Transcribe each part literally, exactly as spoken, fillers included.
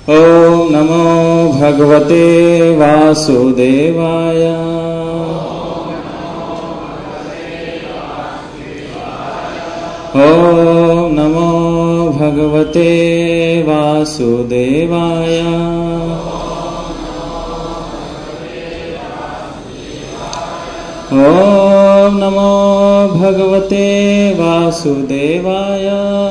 ओम नमो भगवते वासुदेवाय। ओम नमो भगवते वासुदेवाय। ओम नमो भगवते वासुदेवाय।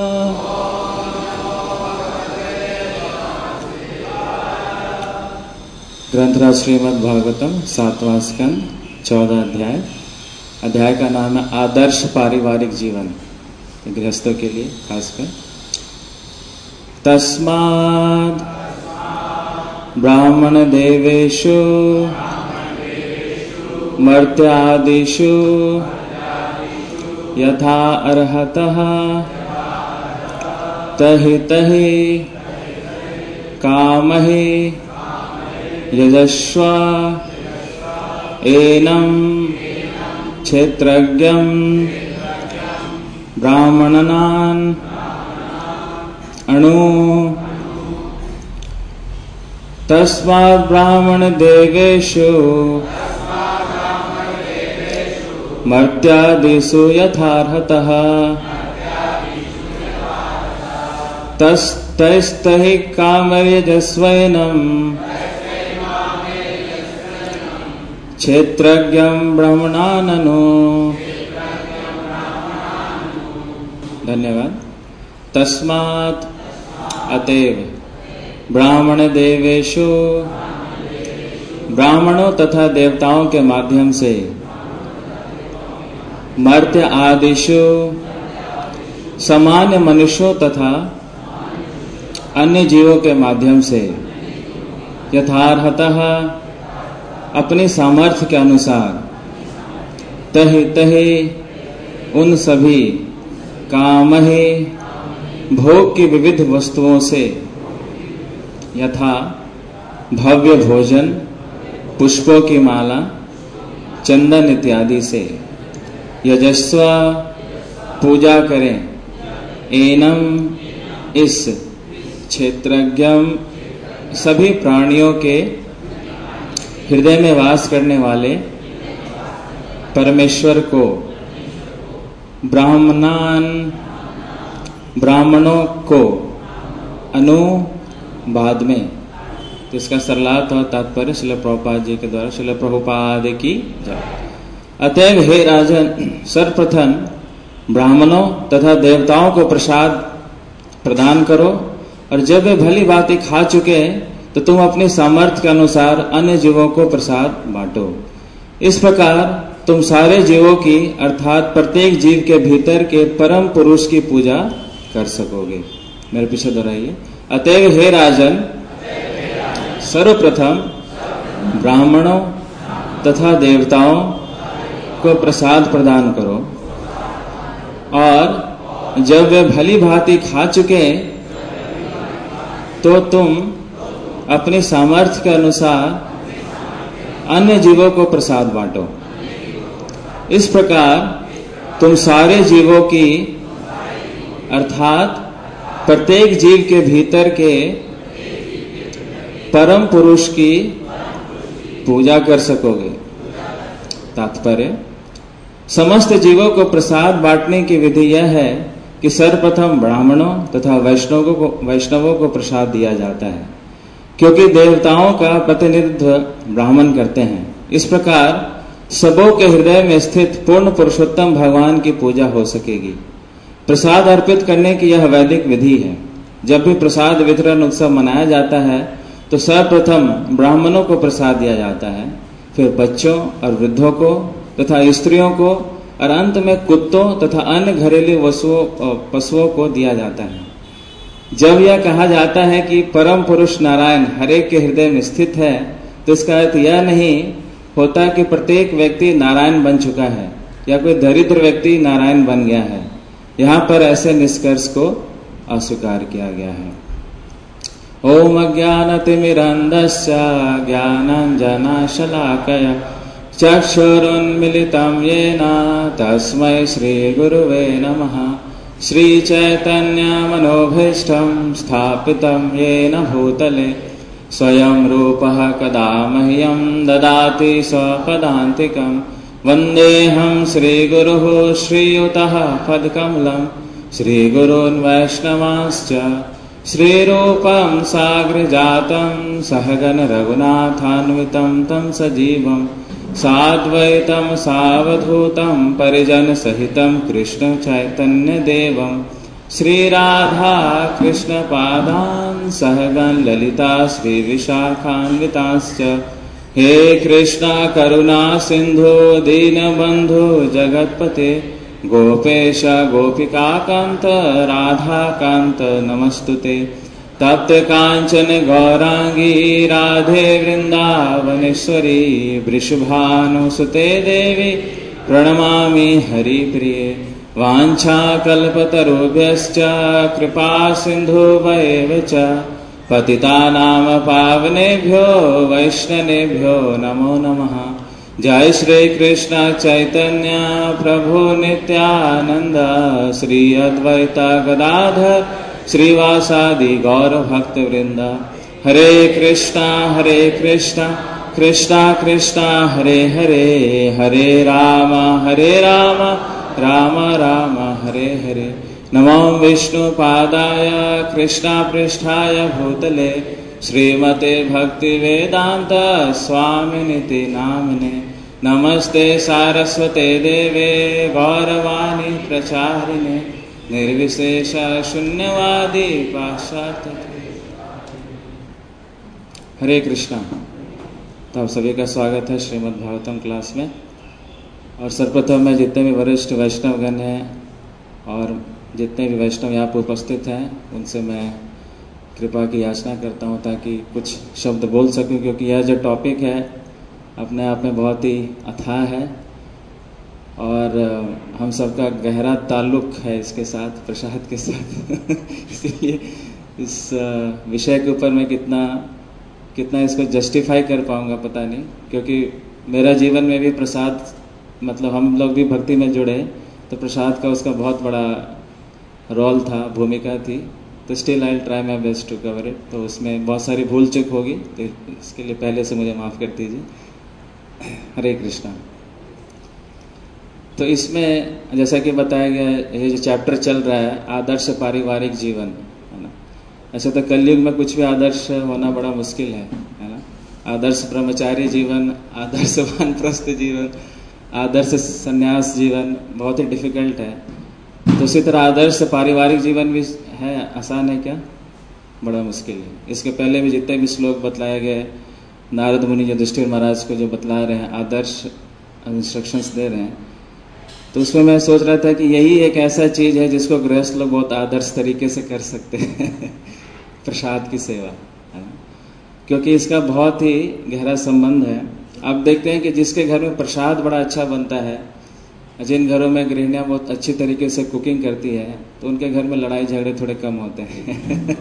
ग्रंथराज श्रीमद् भागवतम सातवां स्कंद चौदह अध्याय। अध्याय का नाम है आदर्श पारिवारिक जीवन, गृहस्थों के लिए खासकर। तस्माद् ब्राह्मण देवेषु मर्त्यादिषु यथा अर्हतः तहि तहि कामहि यजस्व एनं क्षेत्रज्ञं ब्राह्मणान् अणु। तस्मात् ब्राह्मण देवेषु मर्त्यादिषु यथार्हतः तस्तैस्तहि कामयजस्वैनं क्षेत्रज्ञं ब्राह्मणाननु। धन्यवाद। तस्मात् अतएव ब्राह्मण देवेषु ब्राह्मणों तथा देवताओं के माध्यम से मर्त्य आदिषु सामान्य मनुष्यों तथा अन्य जीवों के माध्यम से यथार्हतः अपने सामर्थ्य के अनुसार तहि तहि उन सभी कामहे भोग की विविध वस्तुओं से यथा भव्य भोजन, पुष्पों की माला, चंदन इत्यादि से यजस्व पूजा करें। एनम इस क्षेत्रज्ञम सभी प्राणियों के हृदय में वास करने वाले परमेश्वर को ब्राह्मणान ब्राह्मणों को अनु बाद में। तो इसका सरलार्थ और तात्पर्य श्रील प्रभुपाद जी के द्वारा श्रील प्रभुपाद की जय। अतएव हे राजन, सर्वप्रथम ब्राह्मणों तथा देवताओं को प्रसाद प्रदान करो, और जब वे भली भांति खा चुके तो तुम अपने सामर्थ्य के अनुसार अन्य जीवों को प्रसाद बांटो। इस प्रकार तुम सारे जीवों की अर्थात प्रत्येक जीव के भीतर के परम पुरुष की पूजा कर सकोगे। मेरे पीछे दोहराइए। अतएव हे राजन, सर्वप्रथम ब्राह्मणों तथा देवताओं को प्रसाद प्रदान करो, और जब वे भली भांति खा चुके तो तुम अपने सामर्थ्य के अनुसार अन्य जीवों को प्रसाद बांटो। इस प्रकार तुम सारे जीवों की अर्थात प्रत्येक जीव के भीतर के परम पुरुष की पूजा कर सकोगे। तात्पर्य, समस्त जीवों को प्रसाद बांटने की विधि यह है कि सर्वप्रथम ब्राह्मणों तथा वैष्णवों को वैष्णवों को प्रसाद दिया जाता है, क्योंकि देवताओं का प्रतिनिधित्व ब्राह्मण करते हैं। इस प्रकार सबों के हृदय में स्थित पूर्ण पुरुषोत्तम भगवान की पूजा हो सकेगी। प्रसाद अर्पित करने की यह वैदिक विधि है। जब भी प्रसाद वितरण उत्सव मनाया जाता है तो सर्वप्रथम ब्राह्मणों को प्रसाद दिया जाता है, फिर बच्चों और वृद्धों को तथा स्त्रियों को, और अंत में कुत्तों तथा अन्य घरेलू वस्तुओं पशुओं को दिया जाता है। जब यह कहा जाता है कि परम पुरुष नारायण हरेक के हृदय में स्थित है, तो इसका अर्थ यह नहीं होता कि प्रत्येक व्यक्ति नारायण बन चुका है या कोई दरिद्र व्यक्ति नारायण बन गया है। यहाँ पर ऐसे निष्कर्ष को अस्वीकार किया गया है। ओम अज्ञानतिमिरन्धस्य ज्ञानाञ्जनशलाकया चक्षुरुन्मीलितं येन तस्मै श्रीगुरुवे नमः। श्रीचैतन्यमनोभीष्टं स्थापितं येन भूतले स्वयं रूपः कदा मह्यं ददाति स्वपदान्तिकं वन्देऽहं श्रीगुरुः श्रीयुतः पदकमलं श्रीगुरून् वैष्णवांश्च श्रीरूपं साग्रजातं सहगण रघुनाथान्वितं तं सजीवं साद्वैतं सावधूतं परिजनसहितं कृष्ण चैतन्यदेवं श्रीराधा कृष्णपादान् सहगण ललिता श्रीविशाखान्वितांश्च हे कृष्णा करुणा सिन्धु दीनबन्धु जगत्पते गोपेश गोपिकाकान्त राधाकान्त नमस्तुते तप्त कांचन गौरांगी राधे वृंदावनेश्वरी वृषभानुसुते देवी प्रणमामि हरिप्रिये वाञ्छाकल्पतरुभ्यश्च कृपा सिन्धुभ्येव च पतितानां पावनेभ्यो वैष्णवेभ्यो नमो नमः। जय श्री कृष्ण चैतन्य प्रभु नित्यानंद श्री अद्वैत गदाधर श्रीवासादि गौर भक्त वृंद। हरे कृष्णा हरे कृष्णा कृष्णा कृष्णा हरे हरे हरे राम हरे राम राम राम हरे हरे। नमो विष्णुपादाय कृष्णा पृष्ठाय भूतले श्रीमते भक्ति वेदांत स्वामिनिति नामिने नमस्ते सारस्वते देवे गौरवाणी प्रचारिणे निर्विशेष शून्यवादी पाश्चात्य। हरे कृष्णा। तो आप सभी का स्वागत है श्रीमद् भागवतम क्लास में। और सर्वप्रथम मैं जितने भी वरिष्ठ वैष्णवगण हैं और जितने भी वैष्णव यहाँ पर उपस्थित हैं उनसे मैं कृपा की याचना करता हूँ ताकि कुछ शब्द बोल सकूँ, क्योंकि यह जो टॉपिक है अपने आप में बहुत ही अथाह है और हम सबका गहरा ताल्लुक है इसके साथ, प्रसाद के साथ। इसलिए इस विषय के ऊपर मैं कितना कितना इसको जस्टिफाई कर पाऊँगा पता नहीं, क्योंकि मेरा जीवन में भी प्रसाद, मतलब हम लोग भी भक्ति में जुड़े तो प्रसाद का उसका बहुत बड़ा रोल था, भूमिका थी। तो still I try my best to cover it. तो उसमें बहुत सारी भूल चूक होगी, तो इसके लिए पहले से मुझे माफ़ कर दीजिए। हरे कृष्णा। तो इसमें जैसा कि बताया गया, ये जो चैप्टर चल रहा है आदर्श पारिवारिक जीवन, है ना। ऐसे तो कलयुग में कुछ भी आदर्श होना बड़ा मुश्किल है, है ना। आदर्श ब्रह्मचारी जीवन, आदर्श वानप्रस्थ जीवन, आदर्श संन्यास जीवन बहुत ही डिफिकल्ट है। तो उसी तरह आदर्श पारिवारिक जीवन भी है, आसान है क्या? बड़ा मुश्किल है। इसके पहले भी जितने भी श्लोक बतलाए गए, नारद मुनि जो युधिष्ठिर महाराज को जो बतला रहे हैं, आदर्श इंस्ट्रक्शंस दे रहे हैं, तो उसमें मैं सोच रहा था कि यही एक ऐसा चीज़ है जिसको गृहस्थ लोग बहुत आदर्श तरीके से कर सकते हैं प्रसाद की सेवा, है ना। क्योंकि इसका बहुत ही गहरा संबंध है। अब देखते हैं कि जिसके घर में प्रसाद बड़ा अच्छा बनता है, जिन घरों में गृहिणियाँ बहुत अच्छी तरीके से कुकिंग करती है, तो उनके घर में लड़ाई झगड़े थोड़े कम होते हैं।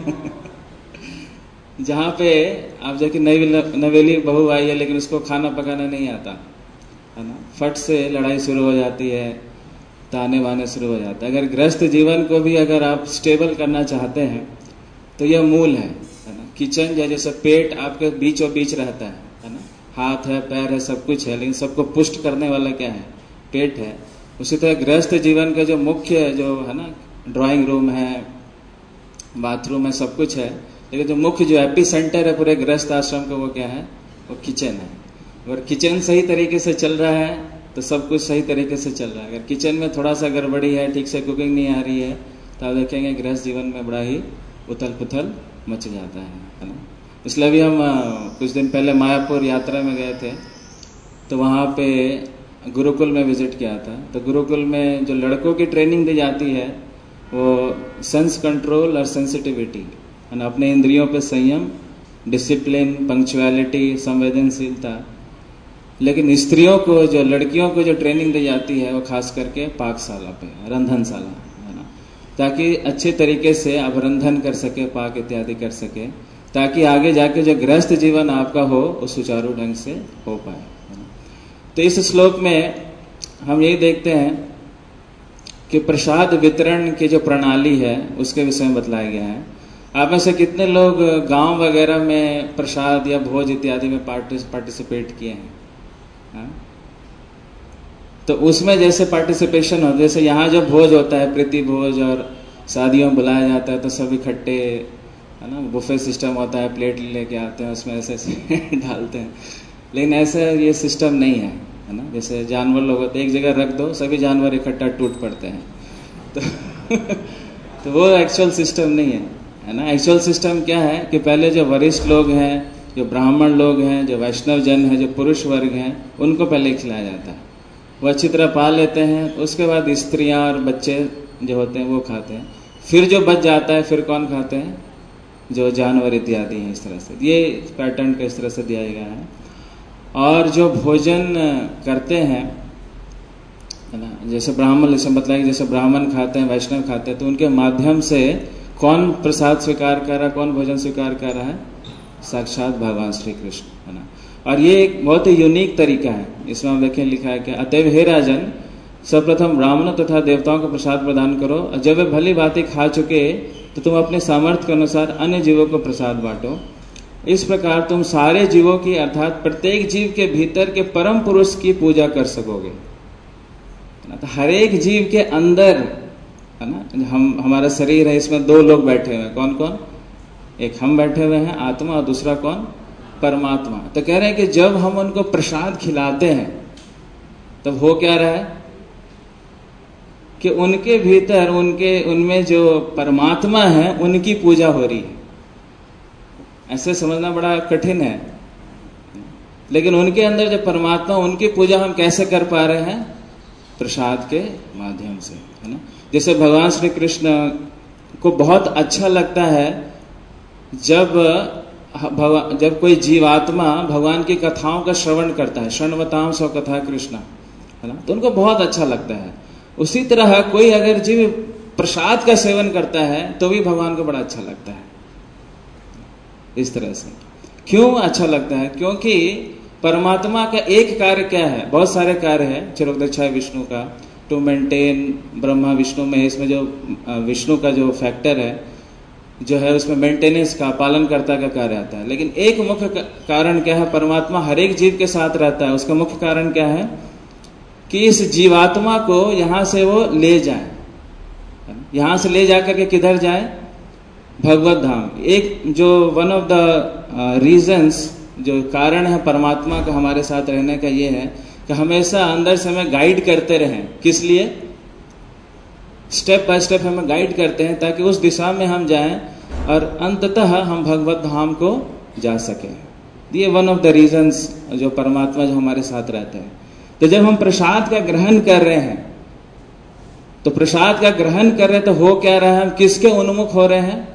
जहाँ पे आप देखिए नई नवेली बहू आई है लेकिन उसको खाना पकाना नहीं आता, है ना, फट से लड़ाई शुरू हो जाती है, ताने बाने शुरू हो जाते हैं। अगर गृहस्थ जीवन को भी अगर आप स्टेबल करना चाहते हैं तो यह मूल है, है ना। किचन जैसे पेट आपके बीचों बीच रहता है, है ना, हाथ है, पैर है, सब कुछ है, लेकिन सबको पुष्ट करने वाला क्या है? पेट है। उसी तरह गृहस्थ जीवन का जो मुख्य जो है ना, ड्राइंग रूम है, बाथरूम है, सब कुछ है, लेकिन जो मुख्य जो एपी सेंटर है पूरे गृहस्थ आश्रम का वो क्या है? वो किचन है। अगर किचन सही तरीके से चल रहा है तो सब कुछ सही तरीके से चल रहा है। अगर किचन में थोड़ा सा गड़बड़ी है, ठीक से कुकिंग नहीं आ रही है, तो आप देखेंगे गृहस्थ जीवन में बड़ा ही उथल पुथल मच जाता है, है ना। इसलिए भी हम कुछ दिन पहले मायापुर यात्रा में गए थे, तो वहाँ पे गुरुकुल में विजिट किया था। तो गुरुकुल में जो लड़कों की ट्रेनिंग दी जाती है वो सेंस कंट्रोल और सेंसिटिविटी, है ना, अपने इंद्रियों पे संयम, डिसिप्लिन, पंक्चुअलिटी, संवेदनशीलता। लेकिन स्त्रियों को, जो लड़कियों को जो ट्रेनिंग दी जाती है वो खास करके पाकशाला पे, रंधनशाला, है ना, ताकि अच्छे तरीके से आप रंधन कर सके, पाक इत्यादि कर सके, ताकि आगे जाके जो गृहस्थ जीवन आपका हो वो सुचारू ढंग से हो पाए। तो इस श्लोक में हम यही देखते हैं कि प्रसाद वितरण की जो प्रणाली है उसके विषय में बतलाया गया है। आप में से कितने लोग गांव वगैरह में प्रसाद या भोज इत्यादि में पार्टिसिपेट किए हैं? हाँ? तो उसमें जैसे पार्टिसिपेशन हो, जैसे यहाँ जब भोज होता है, प्रीति भोज और शादियों में बुलाया जाता है तो सब इकट्ठे, है ना, बुफे सिस्टम होता है, प्लेट लेके आते हैं, उसमें ऐसे ऐसे डालते हैं। लेकिन ऐसा ये सिस्टम नहीं है, है ना। जैसे जानवर लोग होते हैं, एक जगह रख दो, सभी जानवर इकट्ठा टूट पड़ते हैं। तो, तो वो एक्चुअल सिस्टम नहीं है, है ना। एक्चुअल सिस्टम क्या है कि पहले जो वरिष्ठ लोग हैं, जो ब्राह्मण लोग हैं, जो वैष्णव जन हैं, जो पुरुष वर्ग हैं, उनको पहले खिलाया जाता है। वो अच्छी तरह पाल लेते हैं, उसके बाद स्त्रियां और बच्चे जो होते हैं वो खाते हैं। फिर जो बच जाता है फिर कौन खाते हैं? जो जानवर इत्यादि हैं। इस तरह से ये पैटर्न का इस तरह से दिया गया है। और जो भोजन करते हैं, है ना, जैसे ब्राह्मण, जैसे बताया जैसे ब्राह्मण खाते हैं, वैष्णव खाते हैं, तो उनके माध्यम से कौन प्रसाद स्वीकार कर रहा है, कौन भोजन स्वीकार कर रहा है? साक्षात भगवान श्री कृष्ण, है ना। और ये एक बहुत ही यूनिक तरीका है। इसमें हम देखें लिखा है कि अतएव हे राजन, सर्वप्रथम ब्राह्मणों तथा देवताओं को प्रसाद प्रदान करो, और जब वे भली भांति खा चुके तो तुम अपने सामर्थ्य के अनुसार अन्य जीवों को प्रसाद बांटो। इस प्रकार तुम सारे जीवों की, अर्थात प्रत्येक जीव के भीतर के परम पुरुष की पूजा कर सकोगे। तो हर एक जीव के अंदर, है ना, हम हमारा शरीर है, इसमें दो लोग बैठे हुए हैं। कौन कौन? एक हम बैठे हुए हैं आत्मा, और दूसरा कौन? परमात्मा। तो कह रहे हैं कि जब हम उनको प्रसाद खिलाते हैं तब हो क्या रहा है कि उनके भीतर, उनके उनमें जो परमात्मा है उनकी पूजा हो रही है। ऐसे समझना बड़ा कठिन है, लेकिन उनके अंदर जो परमात्मा, उनकी पूजा हम कैसे कर पा रहे हैं? प्रसाद के माध्यम से, है ना। जैसे भगवान श्री कृष्ण को बहुत अच्छा लगता है जब भगवान जब कोई जीवात्मा भगवान की कथाओं का श्रवण करता है, श्रवणवताम सौ कथा कृष्ण, है ना, तो उनको बहुत अच्छा लगता है। उसी तरह कोई अगर जीव प्रसाद का सेवन करता है तो भी भगवान को बड़ा अच्छा लगता है। इस तरह से क्यों अच्छा लगता है? क्योंकि परमात्मा का एक कार्य क्या है? बहुत सारे कार्य है चिरोदक्षाय विष्णु का, टू मेंटेन ब्रह्मा विष्णु महेश में जो विष्णु का जो फैक्टर है, जो है उसमें मेंटेनेंस का, पालनकर्ता का कार्य आता है। लेकिन एक मुख्य कारण क्या है? परमात्मा हर एक जीव के साथ रहता है। उसका मुख्य कारण क्या है? कि इस जीवात्मा को यहां से वो ले जाए, यहां से ले जाकर के किधर जाए? भगवत धाम। एक जो वन ऑफ द रीजंस, जो कारण है परमात्मा का हमारे साथ रहने का, ये है कि हमेशा अंदर से हमें गाइड करते रहें। किस लिए? स्टेप बाय स्टेप हमें गाइड करते हैं ताकि उस दिशा में हम जाएं और अंततः हम भगवत धाम को जा सकें। ये वन ऑफ द रीजंस जो परमात्मा जो हमारे साथ रहते हैं। तो जब हम प्रसाद का ग्रहण कर रहे हैं, तो प्रसाद का ग्रहण कर रहे हैं तो हो क्या रहा है? हम किसके उन्मुख हो रहे हैं?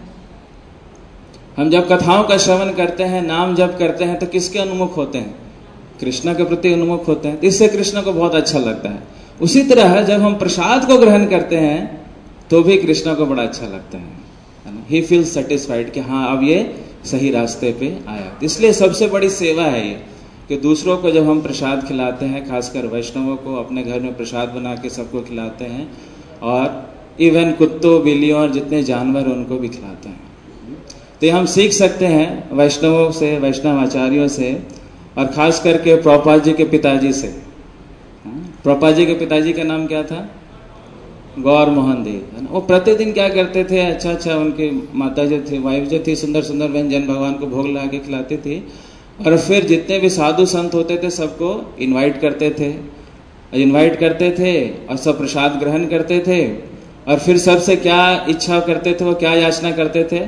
हम जब कथाओं का श्रवण करते हैं, नाम जप करते हैं, तो किसके उन्मुख होते हैं? कृष्ण के प्रति उन्मुख होते हैं। इससे कृष्ण को बहुत अच्छा लगता है। उसी तरह जब हम प्रसाद को ग्रहण करते हैं तो भी कृष्ण को बड़ा अच्छा लगता है। ही फील सेटिस्फाइड कि हाँ, अब ये सही रास्ते पे आया। इसलिए सबसे बड़ी सेवा है ये कि दूसरों को जब हम प्रसाद खिलाते हैं, खासकर वैष्णवों को अपने घर में प्रसाद बना के सबको खिलाते हैं, और इवन कुत्तों, बिल्लियों और जितने जानवर उनको भी खिलाते हैं। तो हम सीख सकते हैं वैष्णवों से, वैष्णव आचार्यों से, और खास करके प्रभुपाद जी के पिताजी से। प्रभुपाद जी के पिताजी का नाम क्या था? गौर मोहन देव, है ना। वो प्रतिदिन क्या करते थे? अच्छा अच्छा उनके माता जो थे, वाइफ जो थी, सुंदर सुंदर व्यंजन भगवान को भोग लगा के खिलाती थी, और फिर जितने भी साधु संत होते थे सबको इनवाइट करते थे, इनवाइट करते थे और सब प्रसाद ग्रहण करते थे। और फिर सबसे क्या इच्छा करते थे? वो क्या याचना करते थे?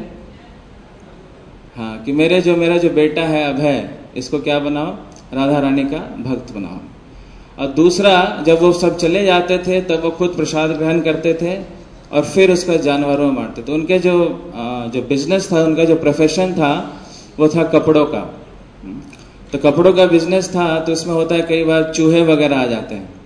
हाँ, कि मेरे जो मेरा जो बेटा है अभय, इसको क्या बनाओ? राधा रानी का भक्त बनाओ। और दूसरा, जब वो सब चले जाते थे तब वो खुद प्रसाद ग्रहण करते थे और फिर उसका जानवरों में बांटते थे। उनके जो जो बिजनेस था, उनका जो प्रोफेशन था, वो था कपड़ों का। तो कपड़ों का बिजनेस था, तो इसमें होता है कई बार चूहे वगैरह आ जाते हैं।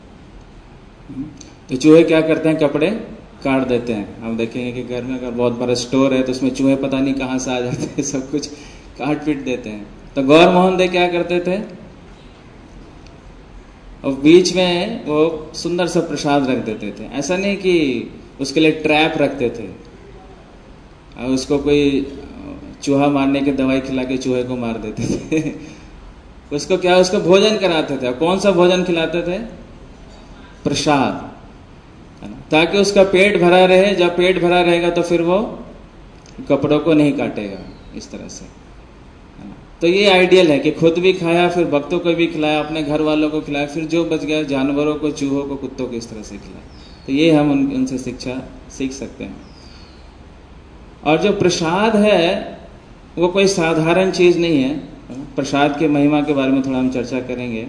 तो चूहे क्या करते हैं? कपड़े काट देते हैं। हम देखेंगे कि घर में अगर बहुत बड़ा स्टोर है तो उसमें चूहे पता नहीं कहाँ से आ जाते हैं, सब कुछ काट पीट देते हैं। तो गौर मोहन दे क्या करते थे? और बीच में वो सुंदर सा प्रसाद रख देते थे। ऐसा नहीं कि उसके लिए ट्रैप रखते थे और उसको कोई चूहा मारने की दवाई खिला के चूहे को मार देते थे। उसको क्या, उसको भोजन कराते थे। कौन सा भोजन खिलाते थे? प्रसाद, है ना, ताकि उसका पेट भरा रहे। जब पेट भरा रहेगा तो फिर वो कपड़ों को नहीं काटेगा, इस तरह से, है ना। तो ये आइडियल है कि खुद भी खाया, फिर भक्तों को भी खिलाया, अपने घर वालों को खिलाया, फिर जो बच गया जानवरों को, चूहों को, कुत्तों को इस तरह से खिलाया। तो ये हम उन, उनसे शिक्षा सीख सकते हैं। और जो प्रसाद है वो कोई साधारण चीज नहीं है। प्रसाद की महिमा के बारे में थोड़ा हम चर्चा करेंगे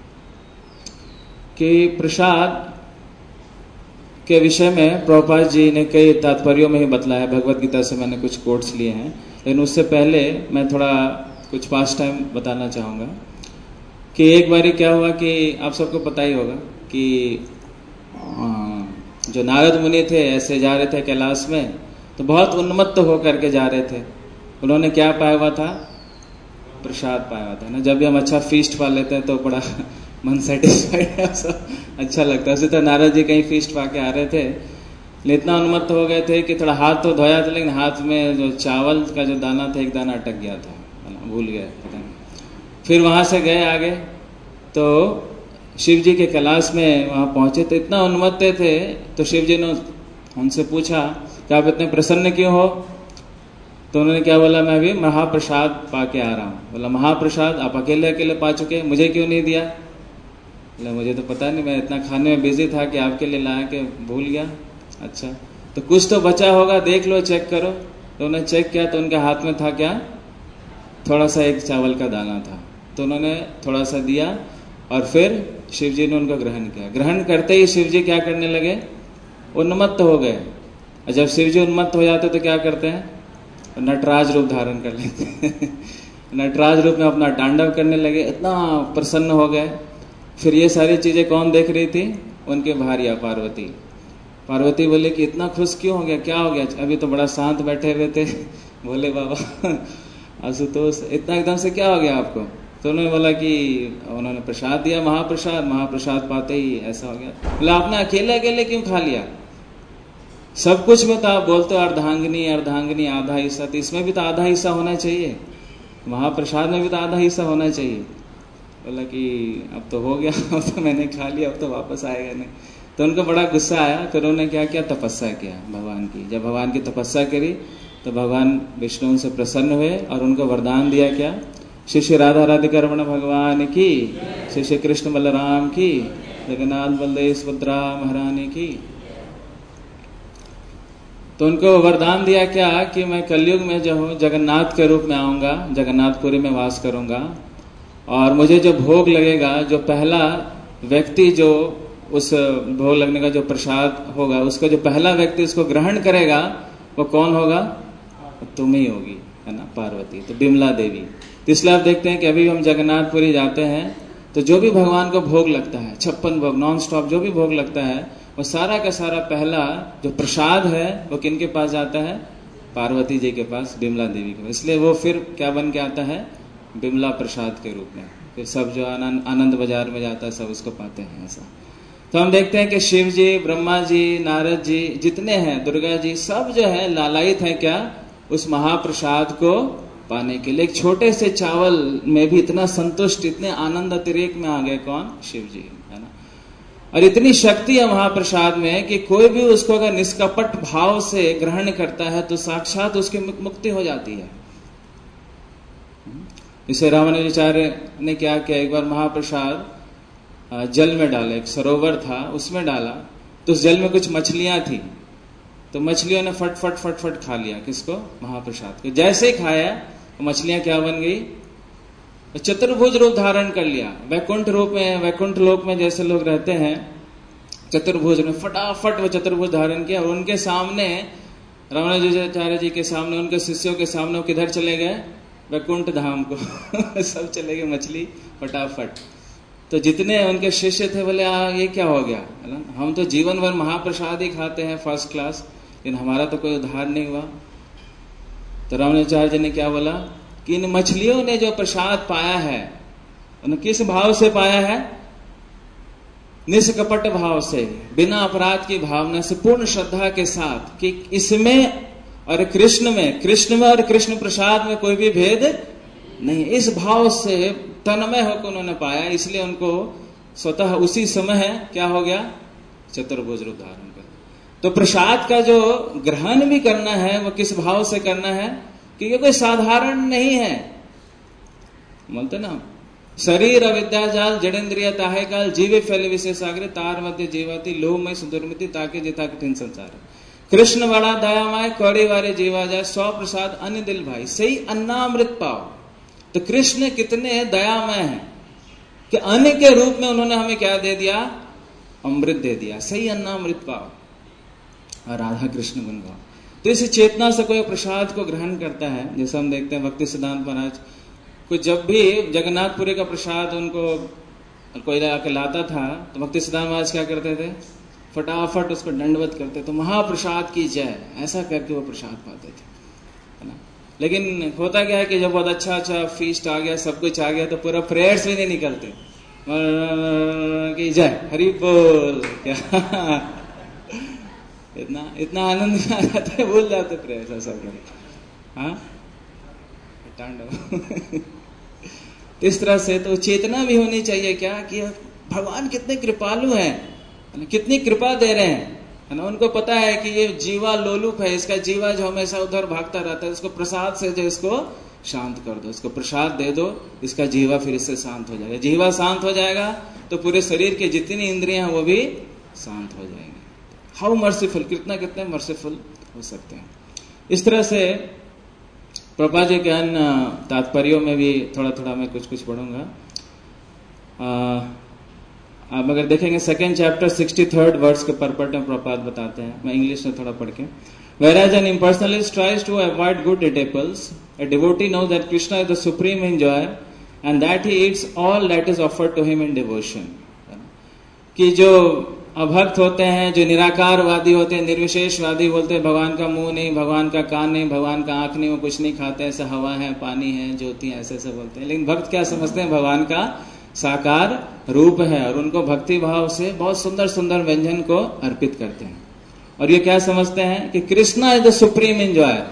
कि प्रसाद के विषय में प्रभुपाद जी ने कई तात्पर्यों में ही बतलाया। भगवत गीता से मैंने कुछ कोट्स लिए हैं, लेकिन उससे पहले मैं थोड़ा कुछ पास्ट टाइम बताना चाहूँगा कि एक बारी क्या हुआ कि आप सबको पता ही होगा कि जो नारद मुनि थे ऐसे जा रहे थे कैलाश में, तो बहुत उन्मत्त होकर के जा रहे थे। उन्होंने क्या पाया हुआ था? प्रसाद पाया हुआ था ना। जब भी हम अच्छा फीस्ट पा लेते हैं तो बड़ा मन सेटिस्फाइड है, सब अच्छा लगता है। उसी तरह नारद जी कहीं फीस्ट पा के आ रहे थे, लेकिन इतना उन्मत्त हो गए थे कि थोड़ा हाथ तो धोया था, लेकिन हाथ में जो चावल का जो दाना था, एक दाना अटक गया था, भूल गए, पता नहीं। फिर वहां से गए आगे तो शिव जी के कैलाश में वहां पहुंचे तो इतना उन्मत्त थे, तो शिव जी ने उनसे पूछा कि आप इतने प्रसन्न क्यों हो? तो उन्होंने क्या बोला? मैं भी महाप्रसाद पा के आ रहा हूँ। बोला महाप्रसाद आप अकेले अकेले पा चुके, मुझे क्यों नहीं दिया? बोला मुझे तो पता नहीं, मैं इतना खाने में बिजी था कि आपके लिए लाया के भूल गया। अच्छा, तो कुछ तो बचा होगा, देख लो, चेक करो। तो उन्होंने चेक किया तो उनके हाथ में था क्या? थोड़ा सा एक चावल का दाना था। तो उन्होंने थोड़ा सा दिया और फिर शिव जी ने उनको ग्रहण किया। ग्रहण करते ही शिव जी क्या करने लगे? उन्मत्त हो गए। और जब शिव जी उन्मत्त हो जाते तो क्या करते हैं? नटराज रूप धारण कर लेते हैं। नटराज रूप में अपना तांडव करने लगे, इतना प्रसन्न हो गए। फिर ये सारी चीजें कौन देख रही थी? उनके भार्या पार्वती। पार्वती बोले कि इतना खुश क्यों हो गया, क्या हो गया? अभी तो बड़ा शांत बैठे हुए थे, बोले बाबा आशुतोष, इतना एकदम से क्या हो गया आपको? तो उन्होंने बोला कि उन्होंने प्रसाद दिया, महाप्रसाद, महाप्रसाद पाते ही ऐसा हो गया। बोला आपने अकेले अकेले क्यों खा लिया? सब कुछ में तो आप बोलते हो अर्धांगिनी अर्धांगिनी आधा हिस्सा, तो इसमें भी तो आधा हिस्सा होना चाहिए, महाप्रसाद में भी तो आधा हिस्सा होना चाहिए। बोला कि अब तो हो गया, अब तो मैंने खा लिया, अब तो वापस आएगा नहीं। तो उनको बड़ा गुस्सा आया। फिर उन्होंने क्या किया? तपस्या किया भगवान की। जब भगवान की तपस्या करी तो भगवान विष्णु उनसे प्रसन्न हुए और उनको वरदान दिया क्या? श्री श्री राधा राधिका रमण भगवान की, श्री श्री कृष्ण बलराम की, जगन्नाथ बलदेव सुभद्रा महारानी की। तो उनको वरदान दिया क्या कि मैं कलयुग में जो हूँ जगन्नाथ के रूप में आऊंगा, जगन्नाथपुरी में वास करूंगा, और मुझे जो भोग लगेगा, जो पहला व्यक्ति जो उस भोग लगने का जो प्रसाद होगा, उसका जो पहला व्यक्ति उसको ग्रहण करेगा, वो कौन होगा? तुम ही होगी, है ना, पार्वती। तो बिमला देवी। तो इसलिए आप देखते हैं कि अभी हम जगन्नाथपुरी जाते हैं तो जो भी भगवान को भोग लगता है, छप्पन भोग नॉन स्टॉप जो भी भोग लगता है, वो सारा का सारा पहला जो प्रसाद है वो किन के पास जाता है? पार्वती जी के पास, बिमला देवी के पास। इसलिए वो फिर क्या बन के आता है? बिमला प्रसाद के रूप में। फिर सब जो आनंद आनंद बाजार में जाता है सब उसको पाते हैं। ऐसा तो हम देखते हैं कि शिव जी, ब्रह्मा जी, नारद जी, जितने हैं, दुर्गा जी, सब जो है लालायित है क्या? उस महाप्रसाद को पाने के लिए। एक छोटे से चावल में भी इतना संतुष्ट, इतने आनंद अतिरेक में आ गए। कौन? शिव जी, है ना। और इतनी शक्ति है महाप्रसाद में कि कोई भी उसको अगर निष्कपट भाव से ग्रहण करता है तो साक्षात उसकी मुक्ति हो जाती है। इसे रामानुजाचार्य ने क्या किया? एक बार महाप्रसाद जल में डाला, एक सरोवर था उसमें डाला, तो उस जल में कुछ मछलियां थी, तो मछलियों ने फट फट फट फट खा लिया। किसको? महाप्रसाद को। जैसे ही खाया तो मछलियां क्या बन गई? चतुर्भुज रूप धारण कर लिया। वैकुंठ रूप में, वैकुंठ लोक में जैसे लोग रहते हैं चतुर्भुज में, फटाफट वो चतुर्भुज धारण किया। और उनके सामने, रामानुजाचार्य जी के सामने, उनके शिष्यों के सामने वो किधर चले गए? वैकुंठ धाम को। सब चले गए मछली फटाफट। तो जितने उनके शिष्य थे बोले आ, ये क्या हो गया? हम तो जीवन भर महाप्रसाद ही खाते हैं फर्स्ट क्लास, लेकिन हमारा तो कोई उद्धार नहीं हुआ। तो रामानुजाचार्य जी ने क्या बोला कि इन मछलियों ने जो प्रसाद पाया है, उन्हें किस भाव से पाया है? निष्कपट भाव से, बिना अपराध की भावना से, पूर्ण श्रद्धा के साथ कि इसमें और कृष्ण में, कृष्ण में और कृष्ण प्रसाद में कोई भी भेद नहीं, इस भाव से तन्मय होकर उन्होंने पाया। इसलिए उनको स्वतः उसी समय क्या हो गया, चतुर्भुज रूप धारण कर। तो प्रसाद का जो ग्रहण भी करना है वो किस भाव से करना है, क्योंकि कोई साधारण नहीं है। बोलते ना, शरीर अविद्या जाल जड़ेन्द्रिय ताहे काल जीवे फैले विशेष आग्रह तार मध्य जीवाती लोह में सुदुर्मिति ताके जिता कठिन संसार। कृष्ण बड़ा दयामय कौड़ी वारे जीवा जाए सौ प्रसाद अन्य दिल भाई सही अन्नामृत पाओ। तो कृष्ण कितने दयामय हैं कि अन्न के रूप में उन्होंने हमें क्या दे दिया, अमृत दे दिया, सही अन्नामृत पाओ और राधा कृष्ण बन गया। तो इस चेतना से कोई प्रसाद को ग्रहण करता है, जैसे हम देखते हैं भक्ति सिद्धांत महाराज को जब भी जगन्नाथपुरी का प्रसाद उनको कोई आके लाता था तो भक्ति सिद्धांत महाराज क्या करते थे, फटाफट उसको दंडवत करते, तो महाप्रसाद की जय, ऐसा करके वो प्रसाद पाते थे, है ना। लेकिन होता क्या है कि जब बहुत अच्छा अच्छा फीस्ट आ गया, सब कुछ आ गया, तो पूरा प्रेयर्स भी नहीं निकलते कि जय हरि बोल, क्या इतना इतना आनंद में आ जाता है, भूल जाते प्रेयर्स, ऐसा क्या, हाँ तांडव। इस तरह से तो चेतना भी होनी चाहिए क्या कि भगवान कितने कृपालु हैं, कितनी कृपा दे रहे हैं, है ना। उनको पता है कि ये जीवा लोलुप है, इसका जीवा जो हमेशा उधर भागता रहता है, इसको प्रसाद से जो इसको शांत कर दो, इसको प्रसाद दे दो, इसका जीवा फिर इससे शांत हो जाएगा। जीवा शांत हो जाएगा तो पूरे शरीर के जितनी इंद्रियां वो भी शांत हो जाएंगे। हाउ मर्सीफुल, कितना कितने मर्सीफुल हो सकते हैं। इस तरह से प्रभुपाद जी के अन्य तात्पर्यों में भी थोड़ा थोड़ा मैं कुछ कुछ पढ़ूंगा। आप अगर देखेंगे second chapter sixty third words के परपट में प्रभुपाद बताते हैं, मैं इंग्लिश में थोड़ा पढ़ के। Whereas an impersonalist tries to avoid good disciples, a devotee knows that Krishna is the supreme enjoyer and that he eats all that is offered to him in devotion. कि जो अभक्त होते हैं, जो निराकारवादी होते हैं, निर्विशेषवादी बोलते हैं भगवान का मुंह नहीं, भगवान का कान नहीं, भगवान का आंख नहीं, वो कुछ नहीं खाते, ऐसे हवा है, पानी है, ज्योति है, ऐसे ऐसे बोलते हैं। लेकिन भक्त क्या समझते हैं, भगवान का साकार रूप है, और उनको भक्ति भाव से बहुत सुंदर सुंदर व्यंजन को अर्पित करते हैं। और ये क्या समझते हैं कि Krishna is the supreme enjoyer.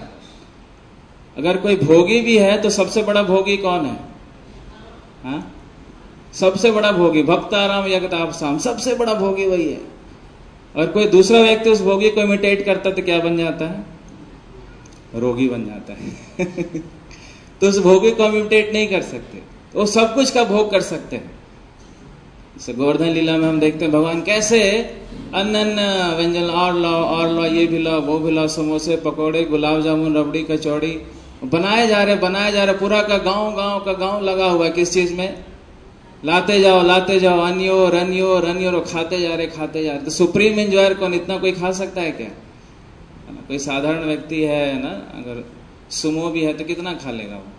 अगर कोई भोगी भी है तो सबसे बड़ा भोगी कौन है, हाँ? सबसे बड़ा भोगी भक्ताराम जगतापसाम, सबसे बड़ा भोगी वही है। और कोई दूसरा व्यक्ति उस भोगी को इमिटेट करता तो क्या बन जाता है, रोगी बन जाता है। तो उस भोगी को इमिटेट नहीं कर सकते, वो सब कुछ का भोग कर सकते हैं। जैसे गोवर्धन लीला में हम देखते हैं भगवान कैसे अन्य अन्य व्यंजन और लाओ और लाओ, ये भी लाओ वो भी लाओ, समोसे पकौड़े गुलाब जामुन रबड़ी कचौड़ी बनाए जा रहे बनाए जा रहे पूरा का गांव गांव का गांव लगा हुआ है किस चीज में, लाते जाओ लाते जाओ, अन्यो रनियो रनियो, खाते जा रहे खाते जा रहे। तो सुप्रीम एंजॉयर कौन, इतना कोई खा सकता है क्या, है ना। कोई साधारण व्यक्ति है ना, अगर सुमो भी है तो कितना खा लेगा वो,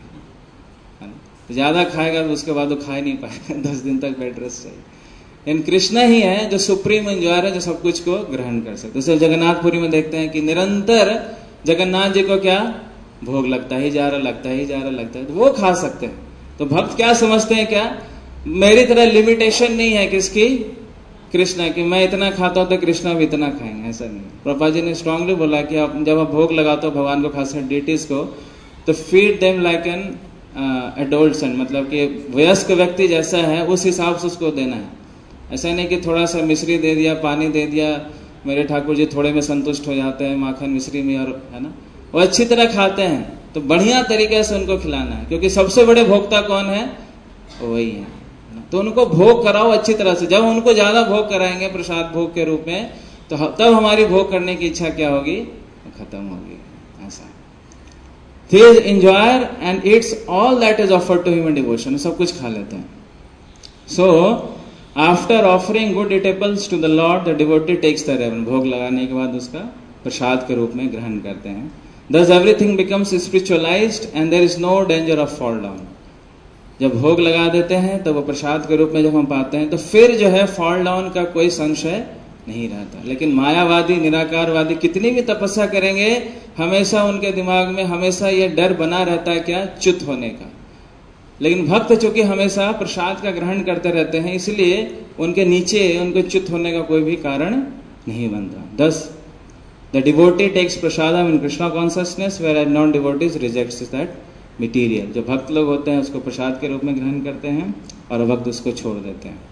है ना। तो ज्यादा खाएगा तो उसके बाद वो खा ही नहीं पाएगा, दस दिन तक बेड रेस्ट चाहिए। लेकिन कृष्ण ही है जो सुप्रीम एंजॉयर है, जो सब कुछ को ग्रहण कर सकते। जैसे जगन्नाथपुरी में देखते हैं कि निरंतर जगन्नाथ जी को क्या भोग लगता ही जा रहा लगता ही जा रहा लगता है, तो वो खा सकते हैं। तो भक्त क्या समझते हैं, क्या मेरी तरह लिमिटेशन नहीं है किसकी, कृष्णा की, मैं इतना खाता हूं तो कृष्णा भी इतना खाएंगे, ऐसा नहीं। प्रभुपाद जी ने स्ट्रांगली बोला कि आप जब आप भोग लगाते हो भगवान को, खासकर डेटीज को, तो feed them like an adolescent, मतलब कि वयस्क व्यक्ति जैसा है उस हिसाब से उसको देना है। ऐसा नहीं कि थोड़ा सा मिश्री दे दिया, पानी दे दिया, मेरे ठाकुर जी थोड़े में संतुष्ट हो जाते हैं, माखन मिश्री में, और है ना, वो अच्छी तरह खाते हैं। तो बढ़िया तरीके से उनको खिलाना है, क्योंकि सबसे बड़े भोक्ता कौन है, वही है। तो उनको भोग कराओ अच्छी तरह से। जब उनको ज्यादा भोग कराएंगे प्रसाद भोग के रूप में, तो तब हमारी भोग करने की इच्छा क्या होगी, खत्म होगी। ऐसा ही is enjoyer and it's all that is offered to him in devotion, सब कुछ खा लेते हैं। So after offering good eatables to the lord the devotee takes the remnant, भोग लगाने के बाद उसका प्रसाद के रूप में ग्रहण करते हैं। Thus everything becomes spiritualized and there is no danger of fall down. जब भोग लगा देते हैं तो वो प्रसाद के रूप में जब हम पाते हैं तो फिर जो है फॉल डाउन का कोई संशय नहीं रहता। लेकिन मायावादी निराकारवादी कितनी भी तपस्या करेंगे, हमेशा उनके दिमाग में हमेशा ये डर बना रहता है क्या, च्युत होने का, लेकिन भक्त चूंकि हमेशा प्रसाद का ग्रहण करते रहते हैं, इसलिए उनके नीचे उनको च्युत होने का कोई भी कारण नहीं बनता। Thus the devotee takes prasadam in Krishna consciousness where non devotees rejects that material. जो भक्त लोग होते हैं उसको प्रसाद के रूप में ग्रहण करते हैं और भक्त उसको छोड़ देते हैं।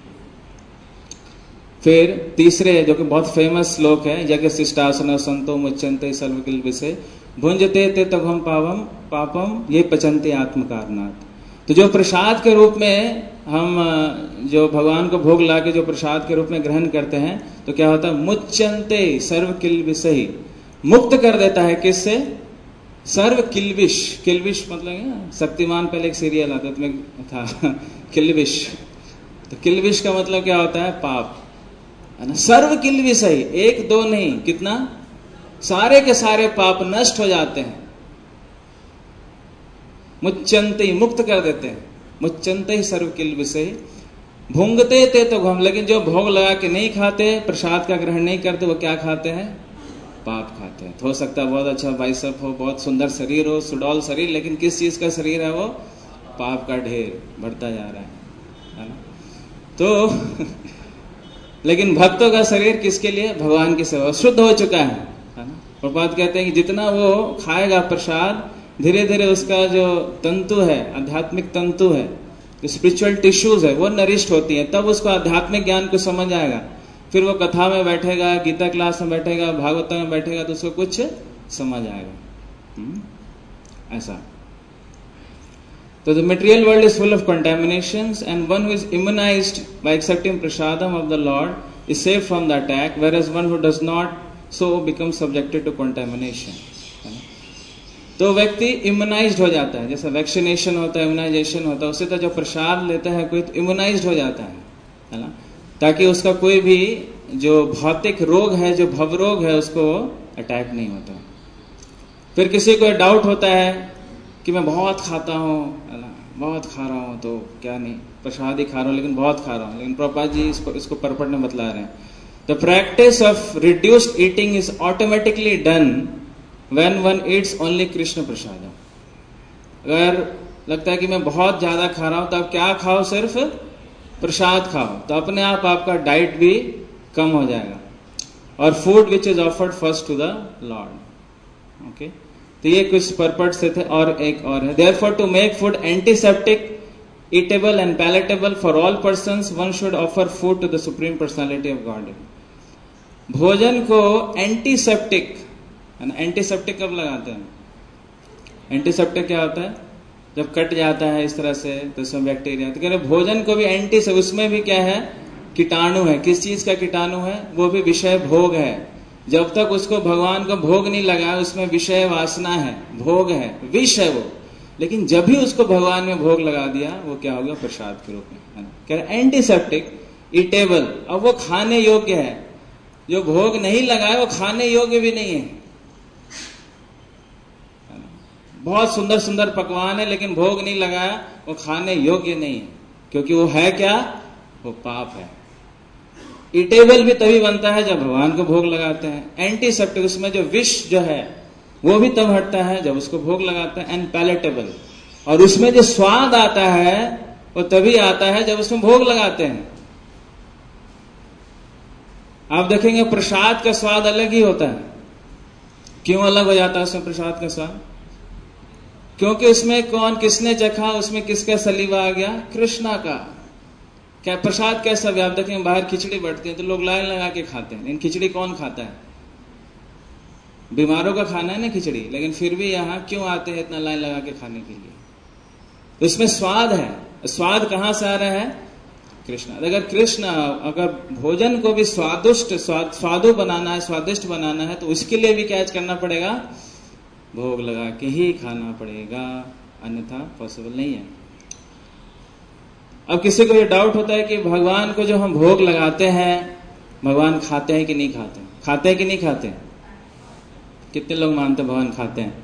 फिर तीसरे जो कि बहुत फेमस श्लोक है, यज्ञ शिष्टासन संतो मुच्यंते सर्वकिल विषय भुंजते ते तभम पावम पापम ये पचंते आत्मकारनाथ। तो जो प्रसाद के रूप में हम जो भगवान को भोग ला के जो प्रसाद के रूप में ग्रहण करते हैं तो क्या होता है, मुच्यंते सर्व किल्विषहि, मुक्त कर देता है किससे, सर्व किल्विष। किल्विष मतलब शक्तिमान पहले एक सीरियल आता था किल्विष, तो किल्विष का मतलब क्या होता है, पाप है ना। सर्व किल्विषहि, एक दो नहीं, कितना, सारे के सारे पाप नष्ट हो जाते हैं। मुच्यंते मुक्त कर देते हैं, मुच्यंते ही सर्व किल्विषहि भुंगते ते तो हम। लेकिन जो भोग लगा के नहीं खाते, प्रसाद का ग्रहण नहीं करते, वो क्या खाते हैं, पाप खाते हैं। तो हो सकता है बहुत अच्छा बाइसेप हो, बहुत सुंदर शरीर हो, सुडौल शरीर, लेकिन किस चीज का शरीर है, वो पाप का ढेर बढ़ता जा रहा है, है ना। तो लेकिन भक्तों का शरीर किसके लिए, भगवान की सेवा, शुद्ध हो चुका है, है ना। प्रभुपाद कहते हैं कि जितना वो खाएगा प्रसाद, धीरे धीरे उसका जो तंतु है, आध्यात्मिक तंतु है, जो स्पिरिचुअल टिश्यूज है, वो नरिष्ट होती है, तब उसको आध्यात्मिक ज्ञान को समझ आएगा। फिर वो कथा में बैठेगा, गीता क्लास में बैठेगा, भागवत में बैठेगा, तो उसको कुछ समझ आएगा। हुँ? ऐसा। तो the material world is full of contaminations and one who is immunized by accepting prasadam of the lord is safe from the attack, whereas one who does not so become subjected to contamination. तो व्यक्ति immunised हो जाता है, जैसे vaccination होता है, immunisation होता है, उससे तो जो प्रसाद लेता है कोई, तो इम्यूनाइज्ड हो जाता है, है ना, ताकि उसका कोई भी जो भौतिक रोग है, जो भव रोग है, उसको अटैक नहीं होता। फिर किसी को डाउट होता है कि मैं बहुत खाता हूँ, है ना, बहुत खा रहा हूँ, तो क्या नहीं, प्रसाद ही खा रहा हूँ लेकिन बहुत खा रहा हूँ। लेकिन प्रभुपाद जी इसको इसको परपट में बतला रहे हैं, the practice of reduced eating is automatically done When one eats only Krishna prasadam. अगर लगता है कि मैं बहुत ज्यादा खा रहा हूं, तो आप क्या खाओ, सिर्फ प्रसाद खाओ, तो अपने आप आपका डाइट भी कम हो जाएगा। और food which is offered first to the lord. Okay, तो ये कुछ पर्पट से थे। और एक और है, therefore to make food antiseptic, eatable and palatable for all persons, one should offer food to the supreme personality of God. भोजन को एंटीसेप्टिक, एंटीसेप्टिक कब लगाते हैं, एंटीसेप्टिक क्या होता है, जब कट जाता है इस तरह से तो उसमें बैक्टीरिया, तो कह रहे भोजन को भी एंटी से, उसमें भी क्या है, कीटाणु है। किस चीज का कीटाणु है, वो भी विषय भोग है। जब तक उसको भगवान को भोग नहीं लगा, उसमें विषय वासना है, भोग है, विष है वो। लेकिन जब भी उसको भगवान में भोग लगा दिया, वो क्या हो गया, प्रसाद के रूप में, है ना। कह रहे एंटीसेप्टिक, ईटेबल, अब वो खाने योग्य है। जो भोग नहीं लगा है वो खाने योग्य भी नहीं है। बहुत सुंदर सुंदर पकवान है, लेकिन भोग नहीं लगाया, वो खाने योग्य नहीं है, क्योंकि वो है क्या, वो पाप है। ईटेबल भी तभी बनता है जब भगवान को भोग लगाते हैं। एंटीसेप्टिक, उसमें जो विष जो है वो भी तब हटता है जब उसको भोग लगाते हैं। एंड पैलेटेबल, और उसमें जो स्वाद आता है वो तभी आता है जब उसमें भोग लगाते हैं। आप देखेंगे प्रसाद का स्वाद अलग ही होता है। क्यों अलग हो जाता है उसमें प्रसाद का स्वाद, क्योंकि उसमें कौन किसने चखा, उसमें किसका सलीवा आ गया, कृष्णा का। क्या प्रसाद कैसा भी, आप देखेंगे बाहर खिचड़ी बढ़ती है तो लोग लाइन लगा के खाते हैं, लेकिन खिचड़ी कौन खाता है, बीमारों का खाना है ना खिचड़ी, लेकिन फिर भी यहाँ क्यों आते हैं इतना लाइन लगा के खाने के लिए। उसमें स्वाद है, स्वाद कहां से आ रहा है, कृष्ण। अगर कृष्ण, अगर भोजन को भी स्वादिष्ट स्वाद स्वादु बनाना है, स्वादिष्ट बनाना है, तो उसके लिए भी क्या करना पड़ेगा, भोग लगा के ही खाना पड़ेगा, अन्यथा पॉसिबल नहीं है। अब किसी को ये डाउट होता है कि भगवान को जो हम भोग लगाते हैं, भगवान खाते हैं कि नहीं खाते, खाते हैं कि नहीं खाते, कितने लोग मानते हैं भगवान खाते हैं,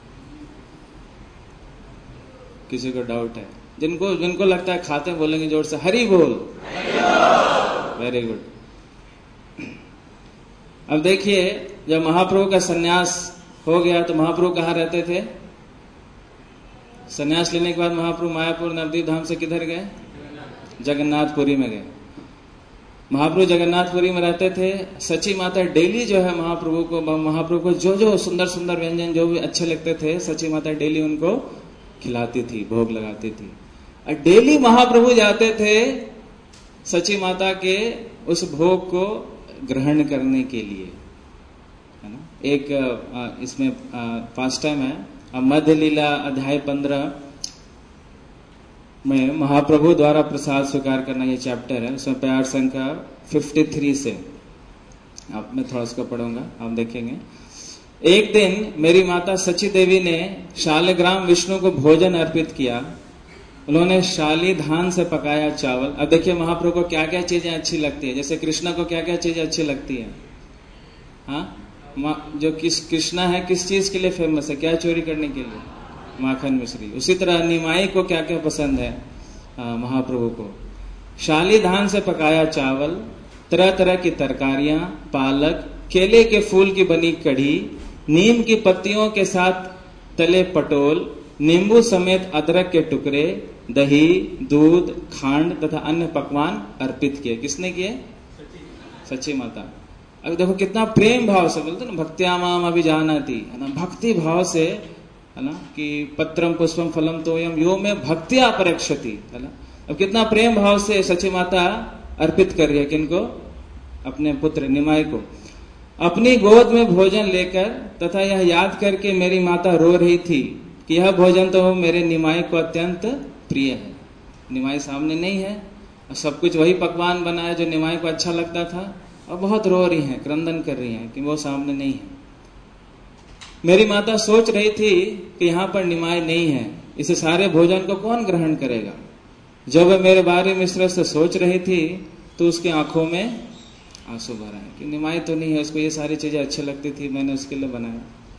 किसी को डाउट है। जिनको जिनको लगता है खाते हैं, बोलेंगे जोर से हरि बोल, वेरी गुड। अब देखिए, जब महाप्रभु का सन्यास हो गया तो महाप्रभु कहाँ रहते थे, संन्यास लेने के बाद महाप्रभु मायापुर नवदीप धाम से किधर गए? जगन्नाथपुरी में गए। महाप्रभु जगन्नाथपुरी में रहते थे। सची माता डेली जो है महाप्रभु को महाप्रभु को जो जो सुंदर सुंदर व्यंजन जो भी अच्छे लगते थे, सची माता डेली उनको खिलाती थी, भोग लगाती थी। और डेली महाप्रभु जाते थे सची माता के उस भोग को ग्रहण करने के लिए, है ना। एक इसमें पांच टाइम है। मध्य लीला अध्याय पंद्रह में महाप्रभु द्वारा प्रसाद स्वीकार करना ये चैप्टर है। उसमें प्यार संख्या तिरेपन से आप मैं थोड़ा उसको पढ़ूंगा, आप देखेंगे। एक दिन मेरी माता सची देवी ने शालिग्राम विष्णु को भोजन अर्पित किया। उन्होंने शाली धान से पकाया चावल। अब देखिए महाप्रभु को क्या क्या चीजें अच्छी लगती है। जैसे कृष्णा को क्या क्या चीजें अच्छी लगती है? हाँ, जो किस कृष्णा है किस चीज के लिए फेमस है? क्या चोरी करने के लिए? माखन मिश्री। उसी तरह निमाई को क्या क्या पसंद है आ, महाप्रभु को? शाली धान से पकाया चावल, तरह तरह की तरकारियां, पालक, केले के फूल की बनी कढ़ी, नीम की पत्तियों के साथ तले पटोल, नींबू समेत अदरक के टुकड़े, दही, दूध, खांड तथा अन्य पकवान अर्पित किए। किसने किए? सची माता। अब देखो कितना प्रेम भाव से बोलते ना, भक्त्यामाम अभिजानाति, है ना, भक्ति भाव से, है ना, कि पत्रम पुष्पम फलम तोयम यो में भक्त्या परीक्षति, है ना। अब कितना प्रेम भाव से सची माता अर्पित कर रही है किनको? अपने पुत्र निमाई को। अपनी गोद में भोजन लेकर तथा यह याद करके मेरी माता रो रही थी कि यह भोजन तो मेरे निमाई को अत्यंत प्रिय है। निमाई सामने नहीं है और सब कुछ वही पकवान बनाया जो निमाई को अच्छा लगता था, और बहुत रो रही हैं, क्रंदन कर रही हैं कि वो सामने नहीं है। मेरी माता सोच रही थी कि यहाँ पर निमाई नहीं है, इसे सारे भोजन को कौन ग्रहण करेगा। जब वह मेरे बारे में इस तरह से सोच रही थी तो उसकी आंखों में आंसू भर आए कि निमाई तो नहीं है, उसको ये सारी चीजें अच्छी लगती थी, मैंने उसके लिए बनाया।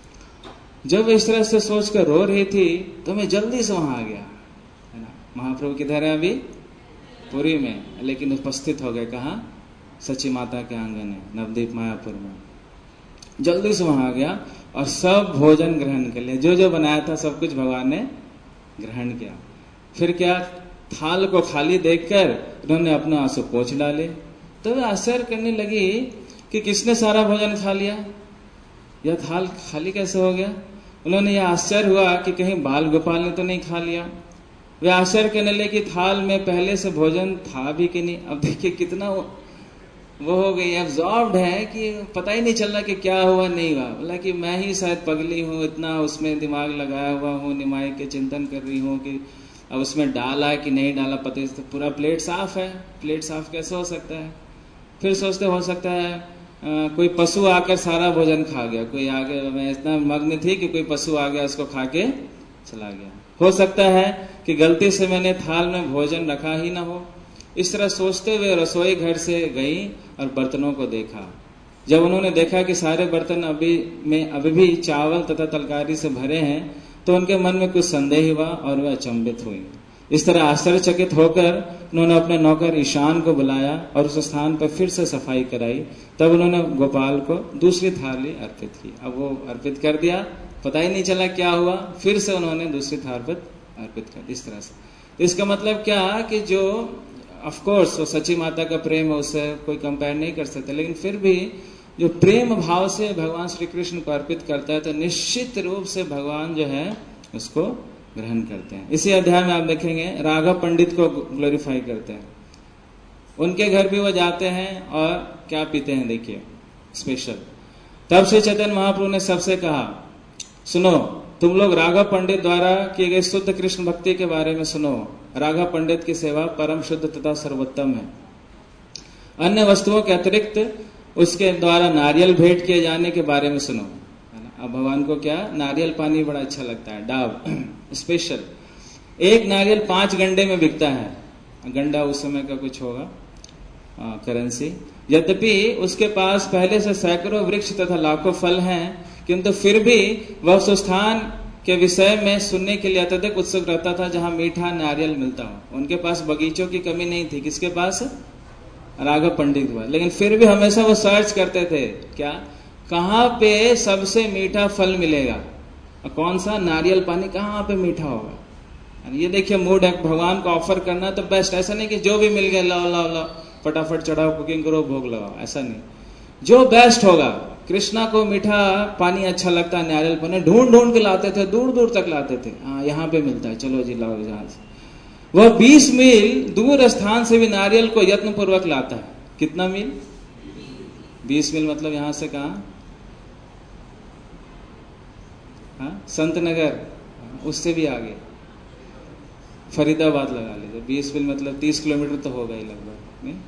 जब इस तरह से सोचकर रो रही थी तो मैं जल्दी से वहां आ गया, है ना। महाप्रभु किधर है? अभी पुरी में, लेकिन उपस्थित हो गए कहाँ? सची माता के आंगन है, नवदीप मायापुर में। जल्दी से वहां आ गया और सब भोजन ग्रहण कर लिया। जो जो बनाया था सब कुछ भगवान ने ग्रहण किया। फिर क्या, थाल को खाली देखकर उन्होंने अपना आंसू पोंछ डाले। तो वे आश्चर्य करने लगी कि किसने सारा भोजन खा लिया, यह थाल खाली कैसे हो गया। उन्होंने यह आश्चर्य हुआ कि कहीं बाल गोपाल ने तो नहीं खा लिया। वे आश्चर्य करने लगे कि थाल में पहले से भोजन था भी कि नहीं। अब देखिए कितना वो हो गई, एब्जॉर्ब्ड है कि पता ही नहीं चल रहा कि क्या हुआ नहीं हुआ। बोला कि मैं ही शायद पगली हूँ, इतना उसमें दिमाग लगाया हुआ हूँ, निमाई के चिंतन कर रही हूँ कि अब उसमें डाला कि नहीं डाला पता ही। तो पूरा प्लेट साफ है, प्लेट साफ कैसे हो सकता है। फिर सोचते हो सकता है आ, कोई पशु आकर सारा भोजन खा गया, कोई आगे, मैं इतना मग्न थी कि कोई पशु आ गया उसको खा के चला गया। हो सकता है कि गलती से मैंने थाल में भोजन रखा ही ना हो। इस तरह सोचते हुए रसोई घर से गई और बर्तनों को देखा। जब उन्होंने देखा कि सारे बर्तन अभी में अभी भी चावल तथा तरकारी से भरे हैं तो उनके मन में कुछ संदेह हुआ और वे अचंभित हुई। इस तरह आश्चर्यचकित होकर उन्होंने अपने नौकर ईशान को बुलाया और उस स्थान पर फिर से सफाई कराई। तब उन्होंने गोपाल को दूसरी थाली अर्पित की। अब वो अर्पित कर दिया, पता ही नहीं चला क्या हुआ। फिर से उन्होंने दूसरी थाली अर्पित कर दी। इस तरह से इसका मतलब क्या कि जो ऑफ कोर्स वो सची माता का प्रेम है, उससे कोई कंपेयर नहीं कर सकते, लेकिन फिर भी जो प्रेम भाव से भगवान श्री कृष्ण को अर्पित करता है तो निश्चित रूप से भगवान जो है उसको ग्रहण करते हैं। इसी अध्याय में आप देखेंगे राघव पंडित को ग्लोरीफाई करते हैं। उनके घर भी वो जाते हैं और क्या पीते हैं देखिए स्पेशल। तब श्री चैतन्य महाप्रभु ने सबसे कहा, सुनो तुम लोग राघव पंडित द्वारा किए गए शुद्ध कृष्ण भक्ति के बारे में सुनो। राघव पंडित की सेवा परम शुद्ध तथा सर्वोत्तम है। अन्य वस्तुओं के अतिरिक्त उसके द्वारा नारियल भेंट किए जाने के बारे में सुनो। अब भगवान को क्या नारियल पानी बड़ा अच्छा लगता है, डाव स्पेशल। एक नारियल पांच गंडे में बिकता है। गंडा उस समय का कुछ होगा करेंसी। यद्यपि उसके पास पहले से सैकड़ों वृक्ष तथा लाखों फल हैं, किंतु फिर भी वह उस स्थान के विषय में सुनने के लिए अत्यधिक उत्सुक रहता था जहां मीठा नारियल मिलता हो। उनके पास बगीचों की कमी नहीं थी। किसके पास? राघव पंडित के पास। लेकिन फिर भी हमेशा वो सर्च करते थे, क्या कहाँ पे सबसे मीठा फल मिलेगा, कौन सा नारियल पानी कहाँ पे मीठा होगा। ये देखिए मूड है, भगवान को ऑफर करना तो बेस्ट। ऐसा नहीं कि जो भी मिल गया लाओ लाओ लाओ, फटाफट चढ़ाओ, कुकिंग करो, भोग लगाओ, ऐसा नहीं। जो बेस्ट होगा। कृष्णा को मीठा पानी अच्छा लगता है, नारियल पानी ढूंढ ढूंढ के लाते थे, दूर दूर तक लाते थे। हाँ यहाँ पे मिलता है, चलो जी लाओ जहां से। वह बीस मील दूर स्थान से भी नारियल को यत्न पूर्वक लाता है। कितना मील? बीस मील मतलब यहां से कहा? हाँ, संत नगर, उससे भी आगे फरीदाबाद लगा लीजिए। बीस मील मतलब तीस किलोमीटर तो होगा ही लगभग, नहीं?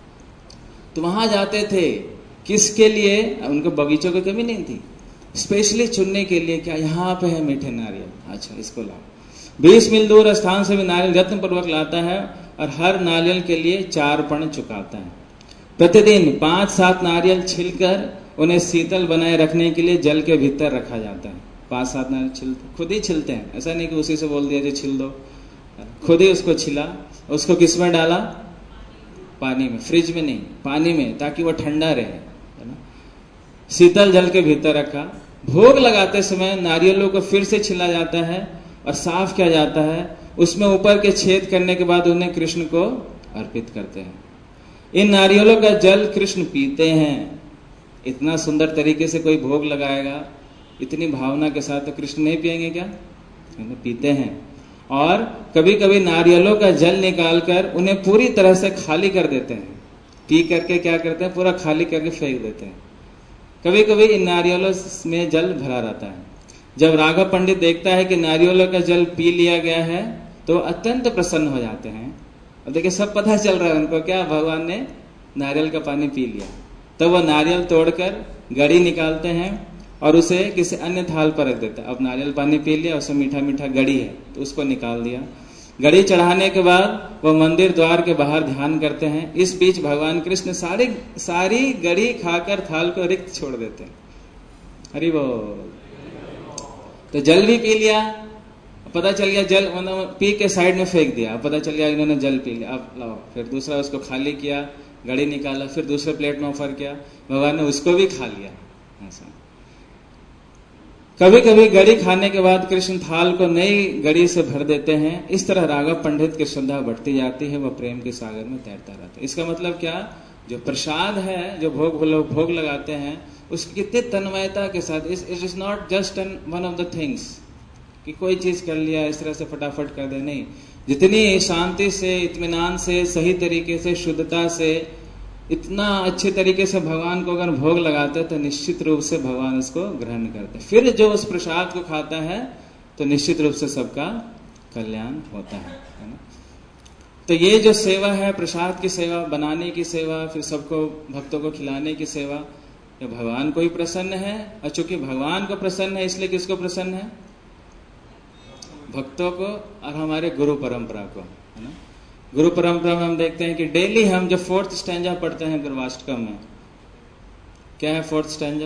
तो वहां जाते थे किसके लिए? उनको बगीचों की कमी नहीं थी, स्पेशली चुनने के लिए। क्या यहाँ पे है मीठे नारियल, अच्छा इसको लाओ। बीस मील दूर स्थान से भी नारियल यत्न पूर्वक लाता है और हर नारियल के लिए चार पण चुकाता है। प्रतिदिन पांच सात नारियल छिलकर उन्हें शीतल बनाए रखने के लिए जल के भीतर रखा जाता है। पांच सात नारियल छिलते, खुद ही छिलते हैं, ऐसा नहीं कि उसी से बोल दिया जो छिल दो। खुद ही उसको छिला, उसको किस में डाला? पानी में, फ्रिज में नहीं, पानी में, ताकि वो ठंडा रहे, है ना। शीतल जल के भीतर रखा। भोग लगाते समय नारियलों को फिर से छिला जाता है और साफ किया जाता है। उसमें ऊपर के छेद करने के बाद उन्हें कृष्ण को अर्पित करते हैं। इन नारियलों का जल कृष्ण पीते हैं। इतना सुंदर तरीके से कोई भोग लगाएगा, इतनी भावना के साथ, तो कृष्ण नहीं पिएंगे क्या? पीते हैं। और कभी कभी नारियलों का जल निकालकर उन्हें पूरी तरह से खाली कर देते हैं। पी करके क्या करते हैं? पूरा खाली करके फेंक देते हैं। कभी कभी इन नारियलों में जल भरा रहता है। जब राघव पंडित देखता है कि नारियलों का जल पी लिया गया है तो अत्यंत प्रसन्न हो जाते हैं। और देखिए सब पता चल रहा है उनको, क्या भगवान ने नारियल का पानी पी लिया। तो वह नारियल तोड़कर गड़ी निकालते हैं और उसे किसी अन्य थाल पर रख देता है। अब नारियल पानी पी लिया, उसमें मीठा मीठा गड़ी है तो उसको निकाल दिया। गड़ी चढ़ाने के बाद वह मंदिर द्वार के बाहर ध्यान करते हैं। इस बीच भगवान कृष्ण सारी सारी गड़ी खाकर थाल को रिक्त छोड़ देते हैं। हरि बोल। तो जल भी पी लिया, पता चल गया जल मतलब पी के साइड में फेंक दिया, पता चल गया इन्होंने जल पी लिया। अब लाओ, फिर दूसरा उसको खाली किया, गड़ी निकाला, फिर दूसरे प्लेट में ऑफर किया, भगवान ने उसको भी खा लिया। ऐसा कभी कभी गड़ी खाने के बाद कृष्ण थाल को नई गड़ी से भर देते हैं। इस तरह राघव पंडित की श्रद्धा बढ़ती जाती है, वह प्रेम के सागर में तैरता रहता है। इसका मतलब क्या? जो प्रसाद है, जो भोग लोग भोग लगाते हैं, उसकी कितनी तन्मयता के साथ। It is not just an one of the things कि कोई चीज कर लिया इस तरह से फटाफट कर दे, नहीं। जितनी शांति से, इत्मीनान से, सही तरीके से, शुद्धता से, इतना अच्छे तरीके से भगवान को अगर भोग लगाते तो निश्चित रूप से भगवान इसको ग्रहण करते। फिर जो उस प्रसाद को खाता है तो निश्चित रूप से सबका कल्याण होता है, है ना। तो ये जो सेवा है, प्रसाद की सेवा, बनाने की सेवा, फिर सबको भक्तों को खिलाने की सेवा, ये भगवान को ही प्रसन्न है। और चूंकि भगवान को प्रसन्न है, इसलिए किसको प्रसन्न है? भक्तों को और हमारे गुरु परंपरा को, है ना। गुरु परंपरा में हम देखते हैं कि डेली हम जो फोर्थ स्टैंजा पढ़ते हैं गुरुवाष्टकम में, क्या है फोर्थ स्टैंजा?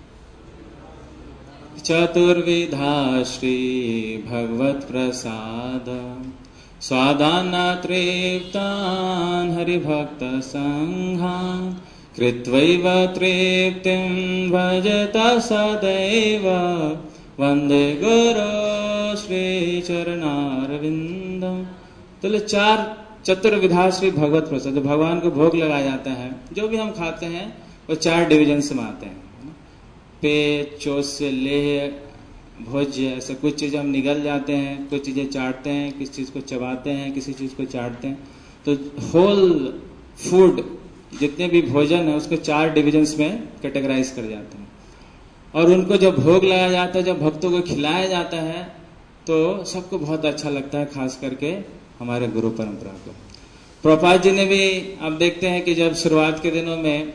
चतुर्विधा श्री भगवत प्रसाद स्वादाना तृप्तान हरिभक्त संघान कृत्वैव तृप्तिं भजता सदैव वंदे गुरु श्री चरणारविंदम। तो चार चतुर्विधा श्री भगवत प्रसाद, भगवान को भोग लगाया जाता है, जो भी हम खाते हैं वो चार डिवीजन में आते हैं। पेट, चोष्य, लेह, भोज्य, ऐसे कुछ चीजें हम निगल जाते हैं, कुछ चीजें चाटते हैं, किसी चीज को चबाते हैं, किसी चीज को चाटते हैं। तो होल फूड, जितने भी भोजन है, उसको चार डिविजन्स में कैटेगराइज कर जाते हैं। और उनको जब भोग लगाया जाता है, जब भक्तों को खिलाया जाता है, तो सबको बहुत अच्छा लगता है, खास करके हमारे गुरु परंपरा को। प्रभुपाद जी ने भी, आप देखते हैं कि जब शुरुआत के दिनों में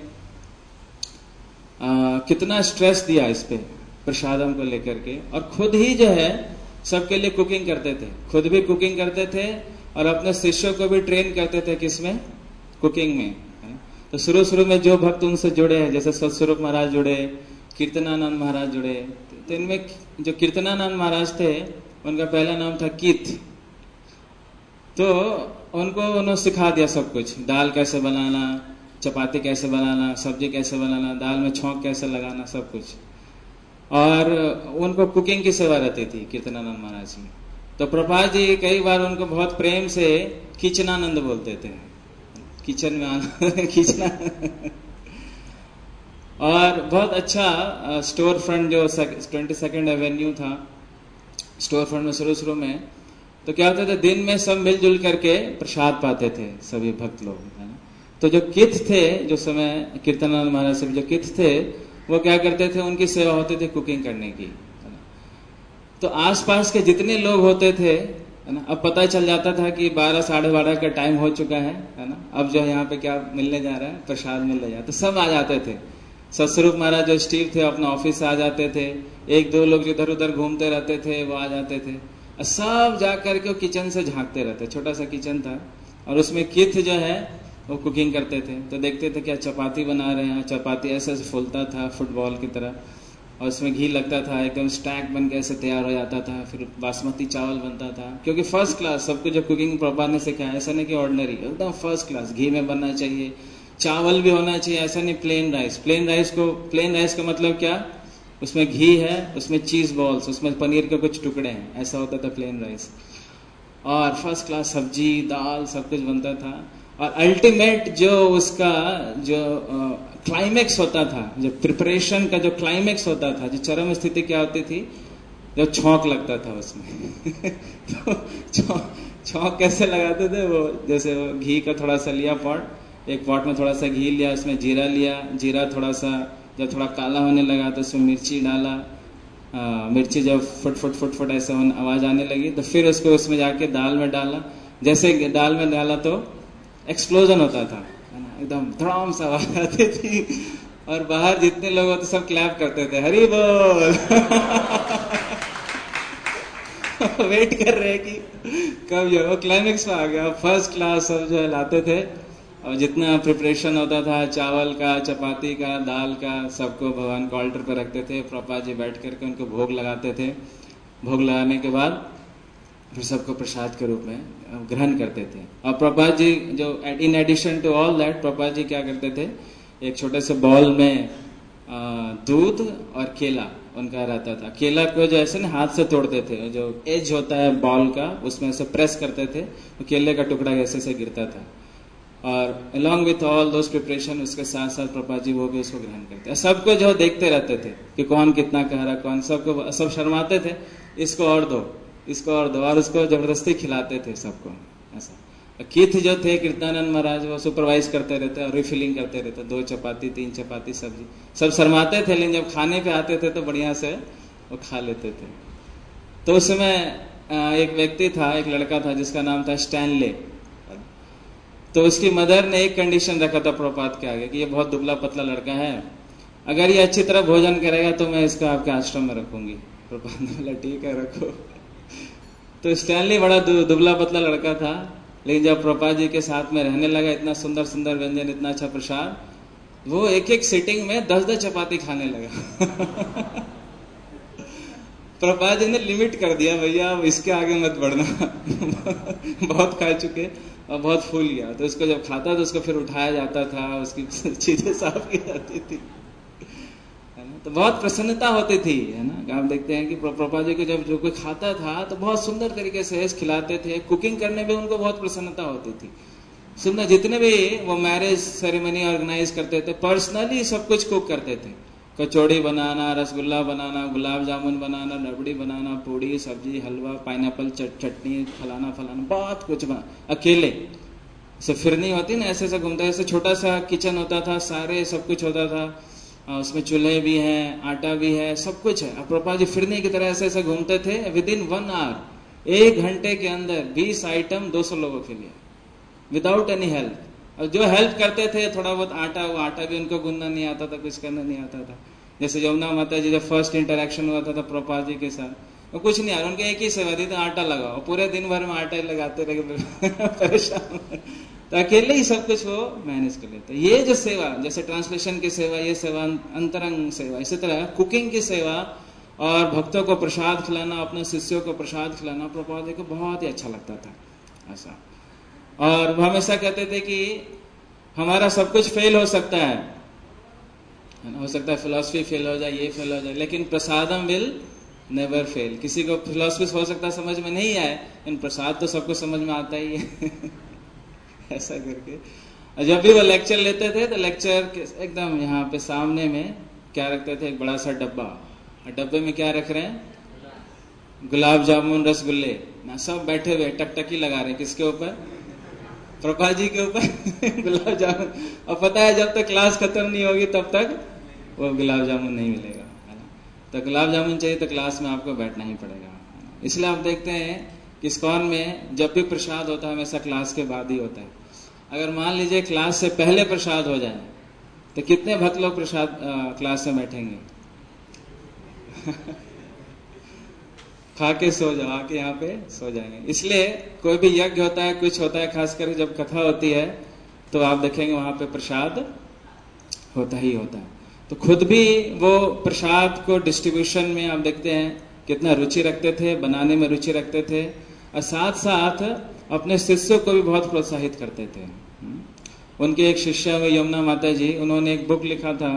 आ, कितना स्ट्रेस दिया इस पे प्रसादम को लेकर के, और खुद ही जो है सबके लिए कुकिंग करते थे, खुद भी कुकिंग करते थे और अपने शिष्यों को भी ट्रेन करते थे, किसमें? कुकिंग में। तो शुरू शुरू में जो भक्त उनसे जुड़े हैं, जैसे सतस्वरूप महाराज जुड़े, कीर्तनानंद महाराज जुड़े, तो इनमें जो कीर्तनानंद महाराज थे उनका पहला नाम था कीर्त। तो उनको उन्होंने सिखा दिया सब कुछ, दाल कैसे बनाना, चपाती कैसे बनाना, सब्जी कैसे बनाना, दाल में छौंक कैसे लगाना, सब कुछ। और उनको कुकिंग की सेवा रहती थी कीर्तनानंद महाराज की। तो प्रभुपाद जी कई बार उनको बहुत प्रेम से किचनानंद बोलते थे, किचन में आना खींचना। और बहुत अच्छा स्टोर फ्रंट जो ट्वेंटी सेकेंड एवेन्यू था, स्टोर फ्रंट में शुरू शुरू में तो क्या होता था, दिन में सब मिलजुल करके प्रसाद पाते थे सभी भक्त लोग, है ना। तो जो किथ थे, जो समय कीर्तनानंद महाराज से जो किथ थे, वो क्या करते थे, उनकी सेवा होती थी कुकिंग करने की, है ना। तो आसपास के जितने लोग होते थे, है ना, अब पता चल जाता था कि बारह साढ़े बारह का टाइम हो चुका है, है ना, अब जो है यहाँ पे क्या मिलने जा रहा है, प्रसाद मिलने जा रहा है। तो सब आ जाते थे। सतस्वरूप महाराज जो स्टीव थे अपना ऑफिस से आ जाते थे, एक दो लोग जो इधर उधर घूमते रहते थे वो आ जाते थे, सब जा करके किचन से झांकते रहते। छोटा सा किचन था और उसमें किथ जो है वो कुकिंग करते थे। तो देखते थे क्या चपाती बना रहे हैं, चपाती ऐसे ऐसे फूलता था फुटबॉल की तरह, और उसमें घी लगता था, एकदम स्टैक बन के ऐसे तैयार हो जाता था। फिर बासमती चावल बनता था, क्योंकि फर्स्ट क्लास सब कुछ जो कुकिंग प्रभुपाद ने सिखाया, ऐसा नहीं कि ऑर्डिनरी, एकदम फर्स्ट क्लास। घी में बनना चाहिए, चावल भी होना चाहिए, ऐसा नहीं प्लेन राइस। प्लेन राइस को प्लेन राइस का मतलब क्या, उसमें घी है, उसमें चीज बॉल्स, उसमें पनीर के कुछ टुकड़े हैं, ऐसा होता था प्लेन राइस। और फर्स्ट क्लास सब्जी दाल सब कुछ बनता था। और अल्टीमेट जो उसका जो क्लाइमेक्स होता था, जो प्रिपरेशन का जो क्लाइमेक्स होता था, जो चरम स्थिति क्या होती थी, जब छौंक लगता था उसमें। तो छौंक कैसे लगाते थे वो, जैसे वो घी का थोड़ा सा लिया पॉट, एक पॉट में थोड़ा सा घी लिया, उसमें जीरा लिया, जीरा थोड़ा सा जब थोड़ा काला होने लगा तो उसमें मिर्ची डाला, आ, मिर्ची जब फुट फुट फुट फुट ऐसा आवाज आने लगी तो फिर उसको उसमें जाके दाल में डाला। जैसे दाल में डाला तो एक्सप्लोजन होता था, है ना, एकदम धड़ाम सा आवाज आती थी। और बाहर जितने लोग होते सब क्लैप करते थे, हरी बोल। वेट कर रहे हैं कि कब जो वो क्लाइमेक्स में आ गया। फर्स्ट क्लास सब जो है लाते थे, और जितना प्रिपरेशन होता था चावल का, चपाती का, दाल का, सबको भगवान को ऑल्टर पर रखते थे। प्रभुपाद जी बैठ करके उनको भोग लगाते थे। भोग लगाने के बाद फिर सबको प्रसाद के रूप में ग्रहण करते थे। और प्रभुपाद जी जो in addition to all that, Prabhupada ji क्या करते थे, एक छोटे से बॉल में दूध और केला उनका रहता था। केला को जो ऐसे ना हाथ से तोड़ते थे, जो एज होता है बॉल का उसमें से प्रेस करते थे, तो केले का टुकड़ा ऐसे से गिरता था। और along with all those preparation, उसके साथ साथ प्रभुपाद जी वो भी उसको ग्रहण करते। सबको जो देखते रहते थे कि कौन कितना कह रहा, कौन, सबको सब शर्माते थे, इसको और दो, इसको और दो, और उसको जबरदस्ती खिलाते थे सबको ऐसा। किथ जो थे कीर्तनानंद महाराज, वो सुपरवाइज करते रहते और रिफिलिंग करते रहते, दो चपाती तीन चपाती सब्जी, सब शर्माते थे, लेकिन जब खाने पे आते थे तो बढ़िया से वो खा लेते थे। तो उस समय एक व्यक्ति था, एक लड़का था जिसका नाम था स्टैनले। तो उसकी मदर ने एक कंडीशन रखा था प्रभुपाद के आगे कि ये बहुत दुबला पतला लड़का है, अगर ये अच्छी तरह भोजन करेगा तो मैं इसका आपके आश्रम में रखूंगी। प्रभुपाद ने बोला ठीक है रखो। तो स्टैनली बड़ा दुबला पतला लड़का था, लेकिन जब प्रभुपाद जी के साथ में रहने लगा, इतना सुंदर सुंदर व्यंजन, इतना अच्छा प्रसाद, वो एक एक सिटिंग में दस दस चपाती खाने लगा। प्रभुपाद जी ने लिमिट कर दिया, भैया अब इसके आगे मत बढ़ना। बहुत खा चुके और बहुत फूल गया। तो उसको जब खाता तो उसको फिर उठाया जाता था, उसकी चीजें साफ की जाती थी, है ना। तो बहुत प्रसन्नता होती थी, है ना। आप देखते हैं कि प्रभुपाद जी को जब जो कोई खाता था तो बहुत सुंदर तरीके से खिलाते थे। कुकिंग करने में उनको बहुत प्रसन्नता होती थी। सुनना, जितने भी वो मैरिज सेरेमनी ऑर्गेनाइज करते थे, पर्सनली सब कुछ कुक करते थे। कचौड़ी बनाना, रसगुल्ला बनाना, गुलाब जामुन बनाना, रबड़ी बनाना, पूड़ी सब्जी, हलवा, पाइनएप्पल चटनी, फलाना फलाना, बहुत कुछ बना, अकेले से फिरनी होती ना, ऐसे ऐसे घूमते। ऐसे छोटा सा किचन होता था, सारे सब कुछ होता था, उसमें चूल्हे भी हैं, आटा भी है, सब कुछ है। प्रभुपाद जी फिरनी की तरह ऐसे ऐसे घूमते थे। विद इन वन आवर, एक घंटे के अंदर बीस आइटम दो सौ लोगों के लिए, विदाउट एनी हेल्प। और जो हेल्प करते थे थोड़ा बहुत आटा, वो आटा भी उनको गूंदना नहीं आता था, कुछ करना नहीं आता था। जैसे यमुना माता जी जब फर्स्ट इंटरेक्शन हुआ था, था प्रभुपाद जी के साथ, वो कुछ नहीं आ रहा, उनके एक ही सेवा थी, तो आटा लगाओ। पूरे दिन भर में आटा ही लगाते रहे, परेशान। तो अकेले ही सब कुछ वो मैनेज कर लेते। ये जो सेवा, जैसे ट्रांसलेशन की सेवा, ये सेवा अंतरंग सेवा, इसी तरह कुकिंग की सेवा और भक्तों को प्रसाद खिलाना, अपने शिष्यों को प्रसाद खिलाना प्रभुपाद जी को बहुत ही अच्छा लगता था ऐसा। और वो हमेशा कहते थे कि हमारा सब कुछ फेल हो सकता है, हो सकता है फिलॉसफी फेल हो जाए, ये फेल हो जाए, लेकिन प्रसादम विल नेवर फेल। किसी को फिलोसफी हो सकता समझ में नहीं आए, इन प्रसाद तो सबको समझ में आता ही है ऐसा करके। और जब भी वो लेक्चर लेते थे तो लेक्चर के एकदम यहाँ पे सामने में क्या रखते थे, एक बड़ा सा डब्बा, और डब्बे में क्या रख रहे हैं, गुलाब जामुन रसगुल्ले ना, सब बैठे हुए टकटकी लगा रहे हैं किसके ऊपर, प्रभा जी के ऊपर गुलाब जामुन। और पता है जब तक क्लास खत्म नहीं होगी तब तक वो गुलाब जामुन नहीं मिलेगा, है ना। तो गुलाब जामुन चाहिए तो क्लास में आपको बैठना ही पड़ेगा। इसलिए आप देखते हैं कि इस्कॉन में जब भी प्रसाद होता है हमेशा क्लास के बाद ही होता है। अगर मान लीजिए क्लास से पहले प्रसाद हो जाए तो कितने भक्त लोग प्रसाद क्लास में बैठेंगे खा के सो जाओ, आके यहाँ पे सो जाएंगे। इसलिए कोई भी यज्ञ होता है, कुछ होता है, खासकर जब कथा होती है तो आप देखेंगे वहां पे प्रसाद होता ही होता है। तो खुद भी वो प्रसाद को डिस्ट्रीब्यूशन में आप देखते हैं कितना रुचि रखते थे, बनाने में रुचि रखते थे, और साथ साथ अपने शिष्यों को भी बहुत प्रोत्साहित करते थे। उनके एक शिष्य हुए यमुना माता जी, उन्होंने एक बुक लिखा था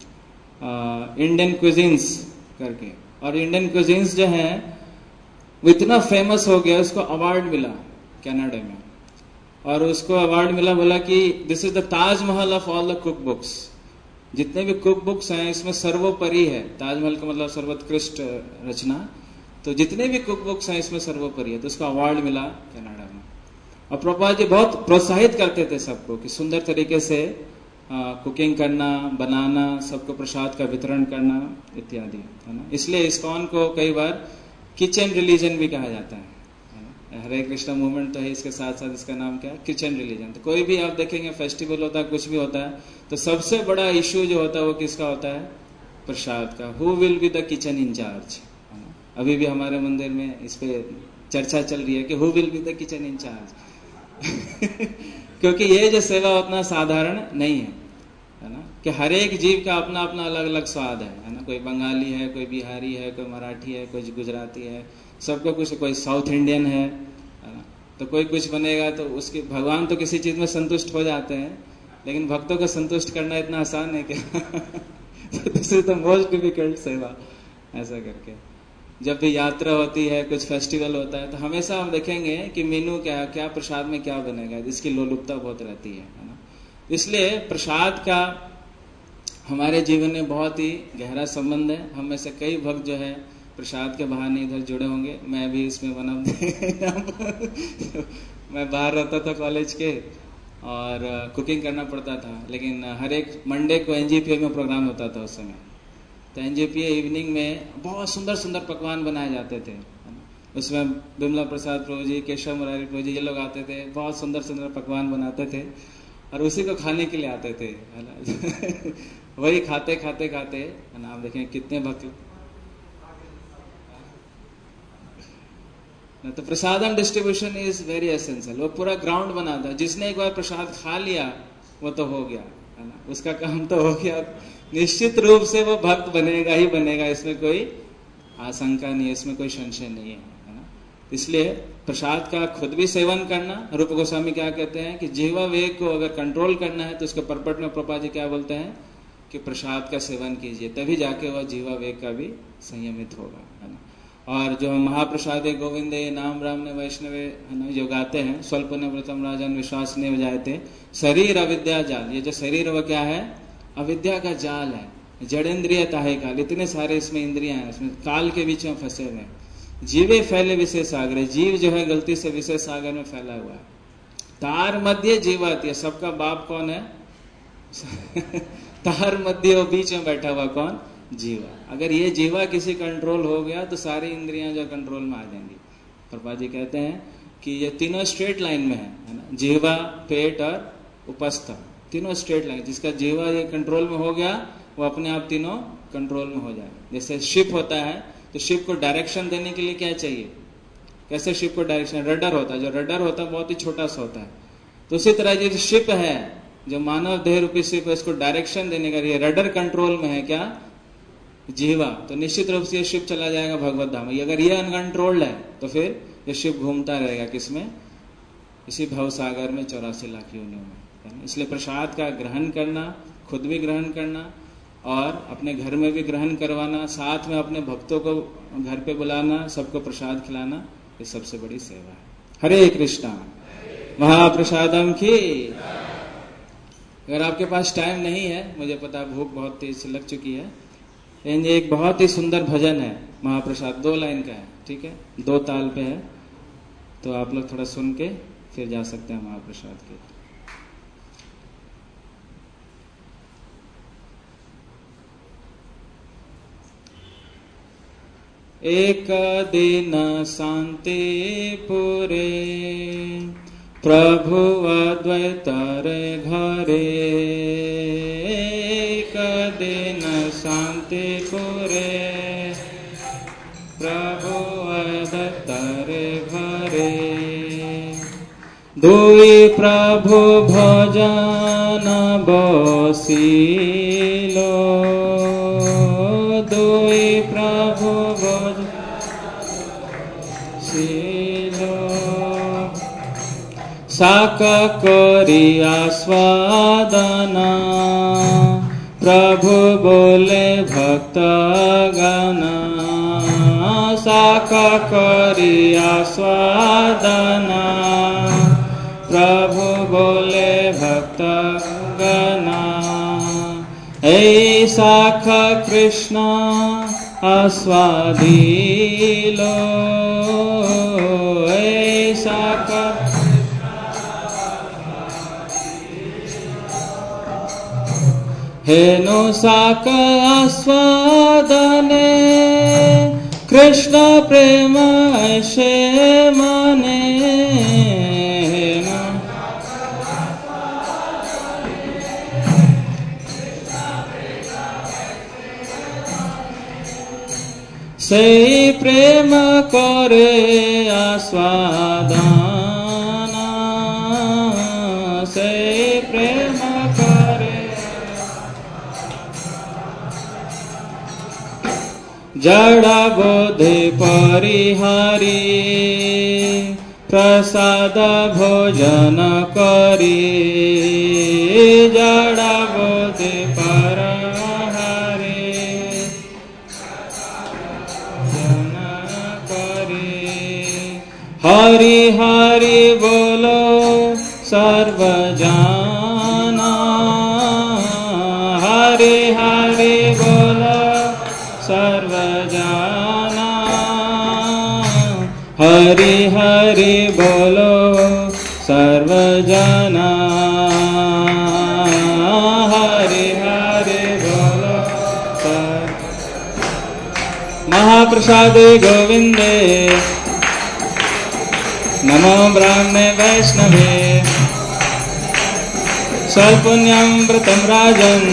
इंडियन क्विजीन्स करके, और इंडियन क्विजीन्स जो है वो इतना फेमस हो गया, उसको अवार्ड मिला कनाडा में, और उसको अवार्ड मिला, बोला कि this is the Taj Mahal of all the cook books. जितने भी कुक बुक्स हैं इसमें सर्वोपरि है, ताजमहल का मतलब सर्वोत्कृष्ट रचना, तो जितने भी कुक बुक्स हैं इसमें सर्वोपरि है, तो उसको अवार्ड मिला कनाडा में। और प्रभुपाद जी बहुत प्रोत्साहित करते थे सबको कि सुंदर तरीके से आ, कुकिंग करना, बनाना, सबको प्रसाद का वितरण करना इत्यादि, है ना। इसलिए इस्कॉन को कई बार किचन रिलीजन भी कहा जाता है। हरे कृष्णा मूवमेंट तो है, इसके साथ साथ इसका नाम क्या है, किचन रिलीजन। तो कोई भी आप देखेंगे फेस्टिवल होता है, कुछ भी होता है, तो सबसे बड़ा इश्यू जो होता है वो किसका होता है, प्रसाद का। Who will be the kitchen incharge. अभी भी हमारे मंदिर में इस पे चर्चा चल रही है कि who will be the kitchen incharge क्योंकि ये जो सेवा उतना साधारण नहीं है, है ना, कि हर एक जीव का अपना अपना अलग अलग स्वाद है, है ना। कोई बंगाली है, कोई बिहारी है, कोई मराठी है, कोई गुजराती है, सबको कुछ, कोई साउथ इंडियन है, है ना। तो कोई कुछ बनेगा तो उसके, भगवान तो किसी चीज में संतुष्ट हो जाते हैं, लेकिन भक्तों को संतुष्ट करना इतना आसान है क्या this is the most difficult seva. ऐसा करके जब भी यात्रा होती है, कुछ फेस्टिवल होता है, तो हमेशा हम देखेंगे कि मेनू क्या क्या प्रसाद में क्या बनेगा, इसकी लोलुपता बहुत रहती है, है ना। इसलिए प्रसाद का हमारे जीवन में बहुत ही गहरा संबंध है। हम में से कई भक्त जो है प्रसाद के बहाने इधर जुड़े होंगे, मैं भी इसमें वन ऑफ मैं बाहर रहता था कॉलेज के, और कुकिंग करना पड़ता था, लेकिन हर एक मंडे को एनजीपीए में प्रोग्राम होता था उस समय। तो एनजीपीए इवनिंग में बहुत सुंदर सुंदर पकवान बनाए जाते थे, उसमें बिमला प्रसाद प्रभु जी, केशव मुरारी प्रभु जी, ये लोग आते थे, बहुत सुंदर सुंदर पकवान बनाते थे, और उसी को खाने के लिए आते थे, है ना वही खाते खाते खाते, है ना। आप देखें कितने भक्त। तो prasadam distribution is very essential. वो पूरा ग्राउंड बना था, जिसने एक बार प्रसाद खा लिया वो तो हो गया, है ना, उसका काम तो हो गया। निश्चित रूप से वो भक्त बनेगा ही बनेगा, इसमें कोई आशंका नहीं है, इसमें कोई संशय नहीं है, है ना। इसलिए प्रसाद का खुद भी सेवन करना, रूप गोस्वामी क्या कहते हैं कि जीवा वेग को अगर कंट्रोल करना है तो उसके परपट में प्रभुपाद जी क्या बोलते हैं कि प्रसाद का सेवन कीजिए, तभी जाके वह जीवा वेग का भी संयमित होगा, है ना। और जो महाप्रसादे गोविंदे नाम राम ने वैष्णवे, है ना, जो गाते हैं, स्वल्प ने व्रतम राजन विश्वास ने बजाते, शरीर अविद्या जाल, ये जो शरीर वो क्या है, अविद्या का जाल है, जड़ेंद्रिय ताहे काल, इतने सारे इसमें इंद्रियां हैं, इसमें काल के बीच में फंसे हुए हैं। जीवे फैले विशेष सागर, जीव जो है गलती से विशेष सागर में फैला हुआ है। तार मध्य जीवाती, सबका बाप कौन है तार मध्य, बीच में बैठा हुआ कौन, जीवा। अगर ये जीवा किसी कंट्रोल हो गया तो सारी इंद्रियां जो कंट्रोल में आ जाएंगी। प्रभुपाद जी कहते हैं कि ये तीनों स्ट्रेट लाइन में है, है ना, जीवा, पेट और उपस्थ, तीनों स्ट्रेट लाइन। जिसका जीवा ये कंट्रोल में हो गया वो अपने आप तीनों कंट्रोल में हो जाए। जैसे शिप होता है तो शिप को डायरेक्शन देने के लिए क्या चाहिए, कैसे शिप को डायरेक्शन, रडर होता है। जो रडर होता है बहुत ही छोटा सा होता है, तो उसी तरह जो शिप है, जो मानव देह रूपी शिप है, इसको डायरेक्शन देने का ये रडर कंट्रोल में है क्या, जीवा, तो निश्चित रूप से ये शिप चला जाएगा भगवत धाम। अगर ये अनकंट्रोल्ड है तो फिर ये शिप घूमता रहेगा किसमें, इसी भव सागर में चौरासी लाख योनियों में। इसलिए प्रसाद का ग्रहण करना, खुद भी ग्रहण करना, और अपने घर में भी ग्रहण करवाना, साथ में अपने भक्तों को घर पे बुलाना, सबको प्रसाद खिलाना, ये सबसे बड़ी सेवा है। हरे कृष्णा। महाप्रसादम की। अगर आपके पास टाइम नहीं है, मुझे पता भूख बहुत तेज से लग चुकी है, लेकिन एक बहुत ही सुंदर भजन है महाप्रसाद, दो लाइन का है, ठीक है, दो ताल पे है, तो आप लोग थोड़ा सुन के फिर जा सकते हैं महाप्रसाद के। एक दिन शांति पुरे, प्रभु अद्वैतर घरे। एक दिन शांति पुरे, प्रभु अद्वैतर घरे। दुई प्रभु भजन बसिलो, दुई प्रभु भजन बसिलो। साक करी आस्वादना, प्रभु बोले भक्त गाना। साक करी आस्वादना, प्रभु बोले भक्त गाना। ऐ साख कृष्ण आस्वादिलो, ऐ साख हेनो साक आस्वादने, कृष्ण प्रेम ऐसे माने। हेनो सही प्रेम करे आस्वादना, सही प्रेम करे। जड़ा बोधे परिहारी, प्रसाद भोजन करी। जड़ा बोधे परिहारी, भोजन करी। हरि हरि बोलो सर्वजना, हरि हरि बोलो सर्वजना। हरि हरि बोलो सर्वजना, हरि हरि बोलो सर्व। महाप्रसादे गोविंदे, नमो ब्राह्मणे वैष्णवे। स्वल्पुण्यं व्रतं राजन्,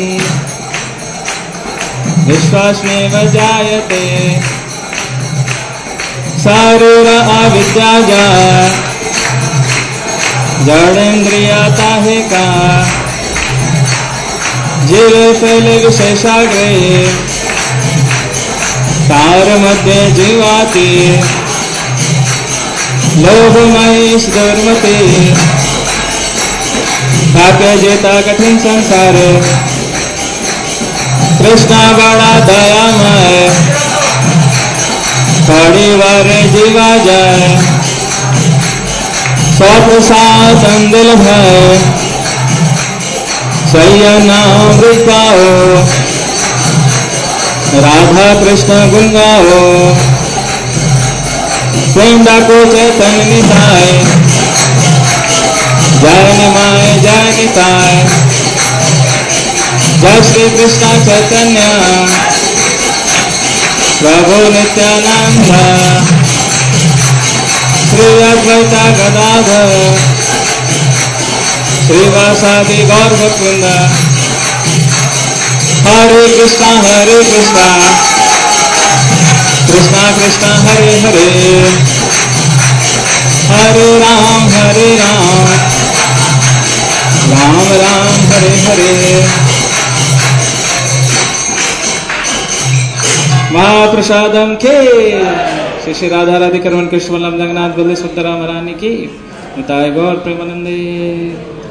विश्वास्मेव जायते। शारीर अविद्याजा, जड़ेन्द्रियता है का। जीव फैल विशेषाग्रे, कार मध्य जीवाति। लोभमयी दुर्मति, काके जेता कठिन संसार। कृष्णा बड़ा दयामय, थोड़ी बार जीवा जाए। सौ प्रसाद दिल भय, सैयनामृत पाओ। राधा कृष्ण गुण गाओ, प्रेम डाको चैतन्य निताय। जय निमाय जय निताय, जय श्री कृष्ण चैतन्य प्रभु नित्यानंद। श्री अद्वैत गदाधर, श्रीवासादि गौर भक्तवृंद। हरे कृष्णा हरे कृष्णा, कृष्णा कृष्णा हरे हरे। हरे राम हरे राम, राम राम हरे हरे। महाप्रसादम के। श्री श्री राधा राधिका रमण कृष्ण वल्लभ जगन्नाथ बलदेव सुभद्रा महारानी की। निताय गौर प्रेमानंदे।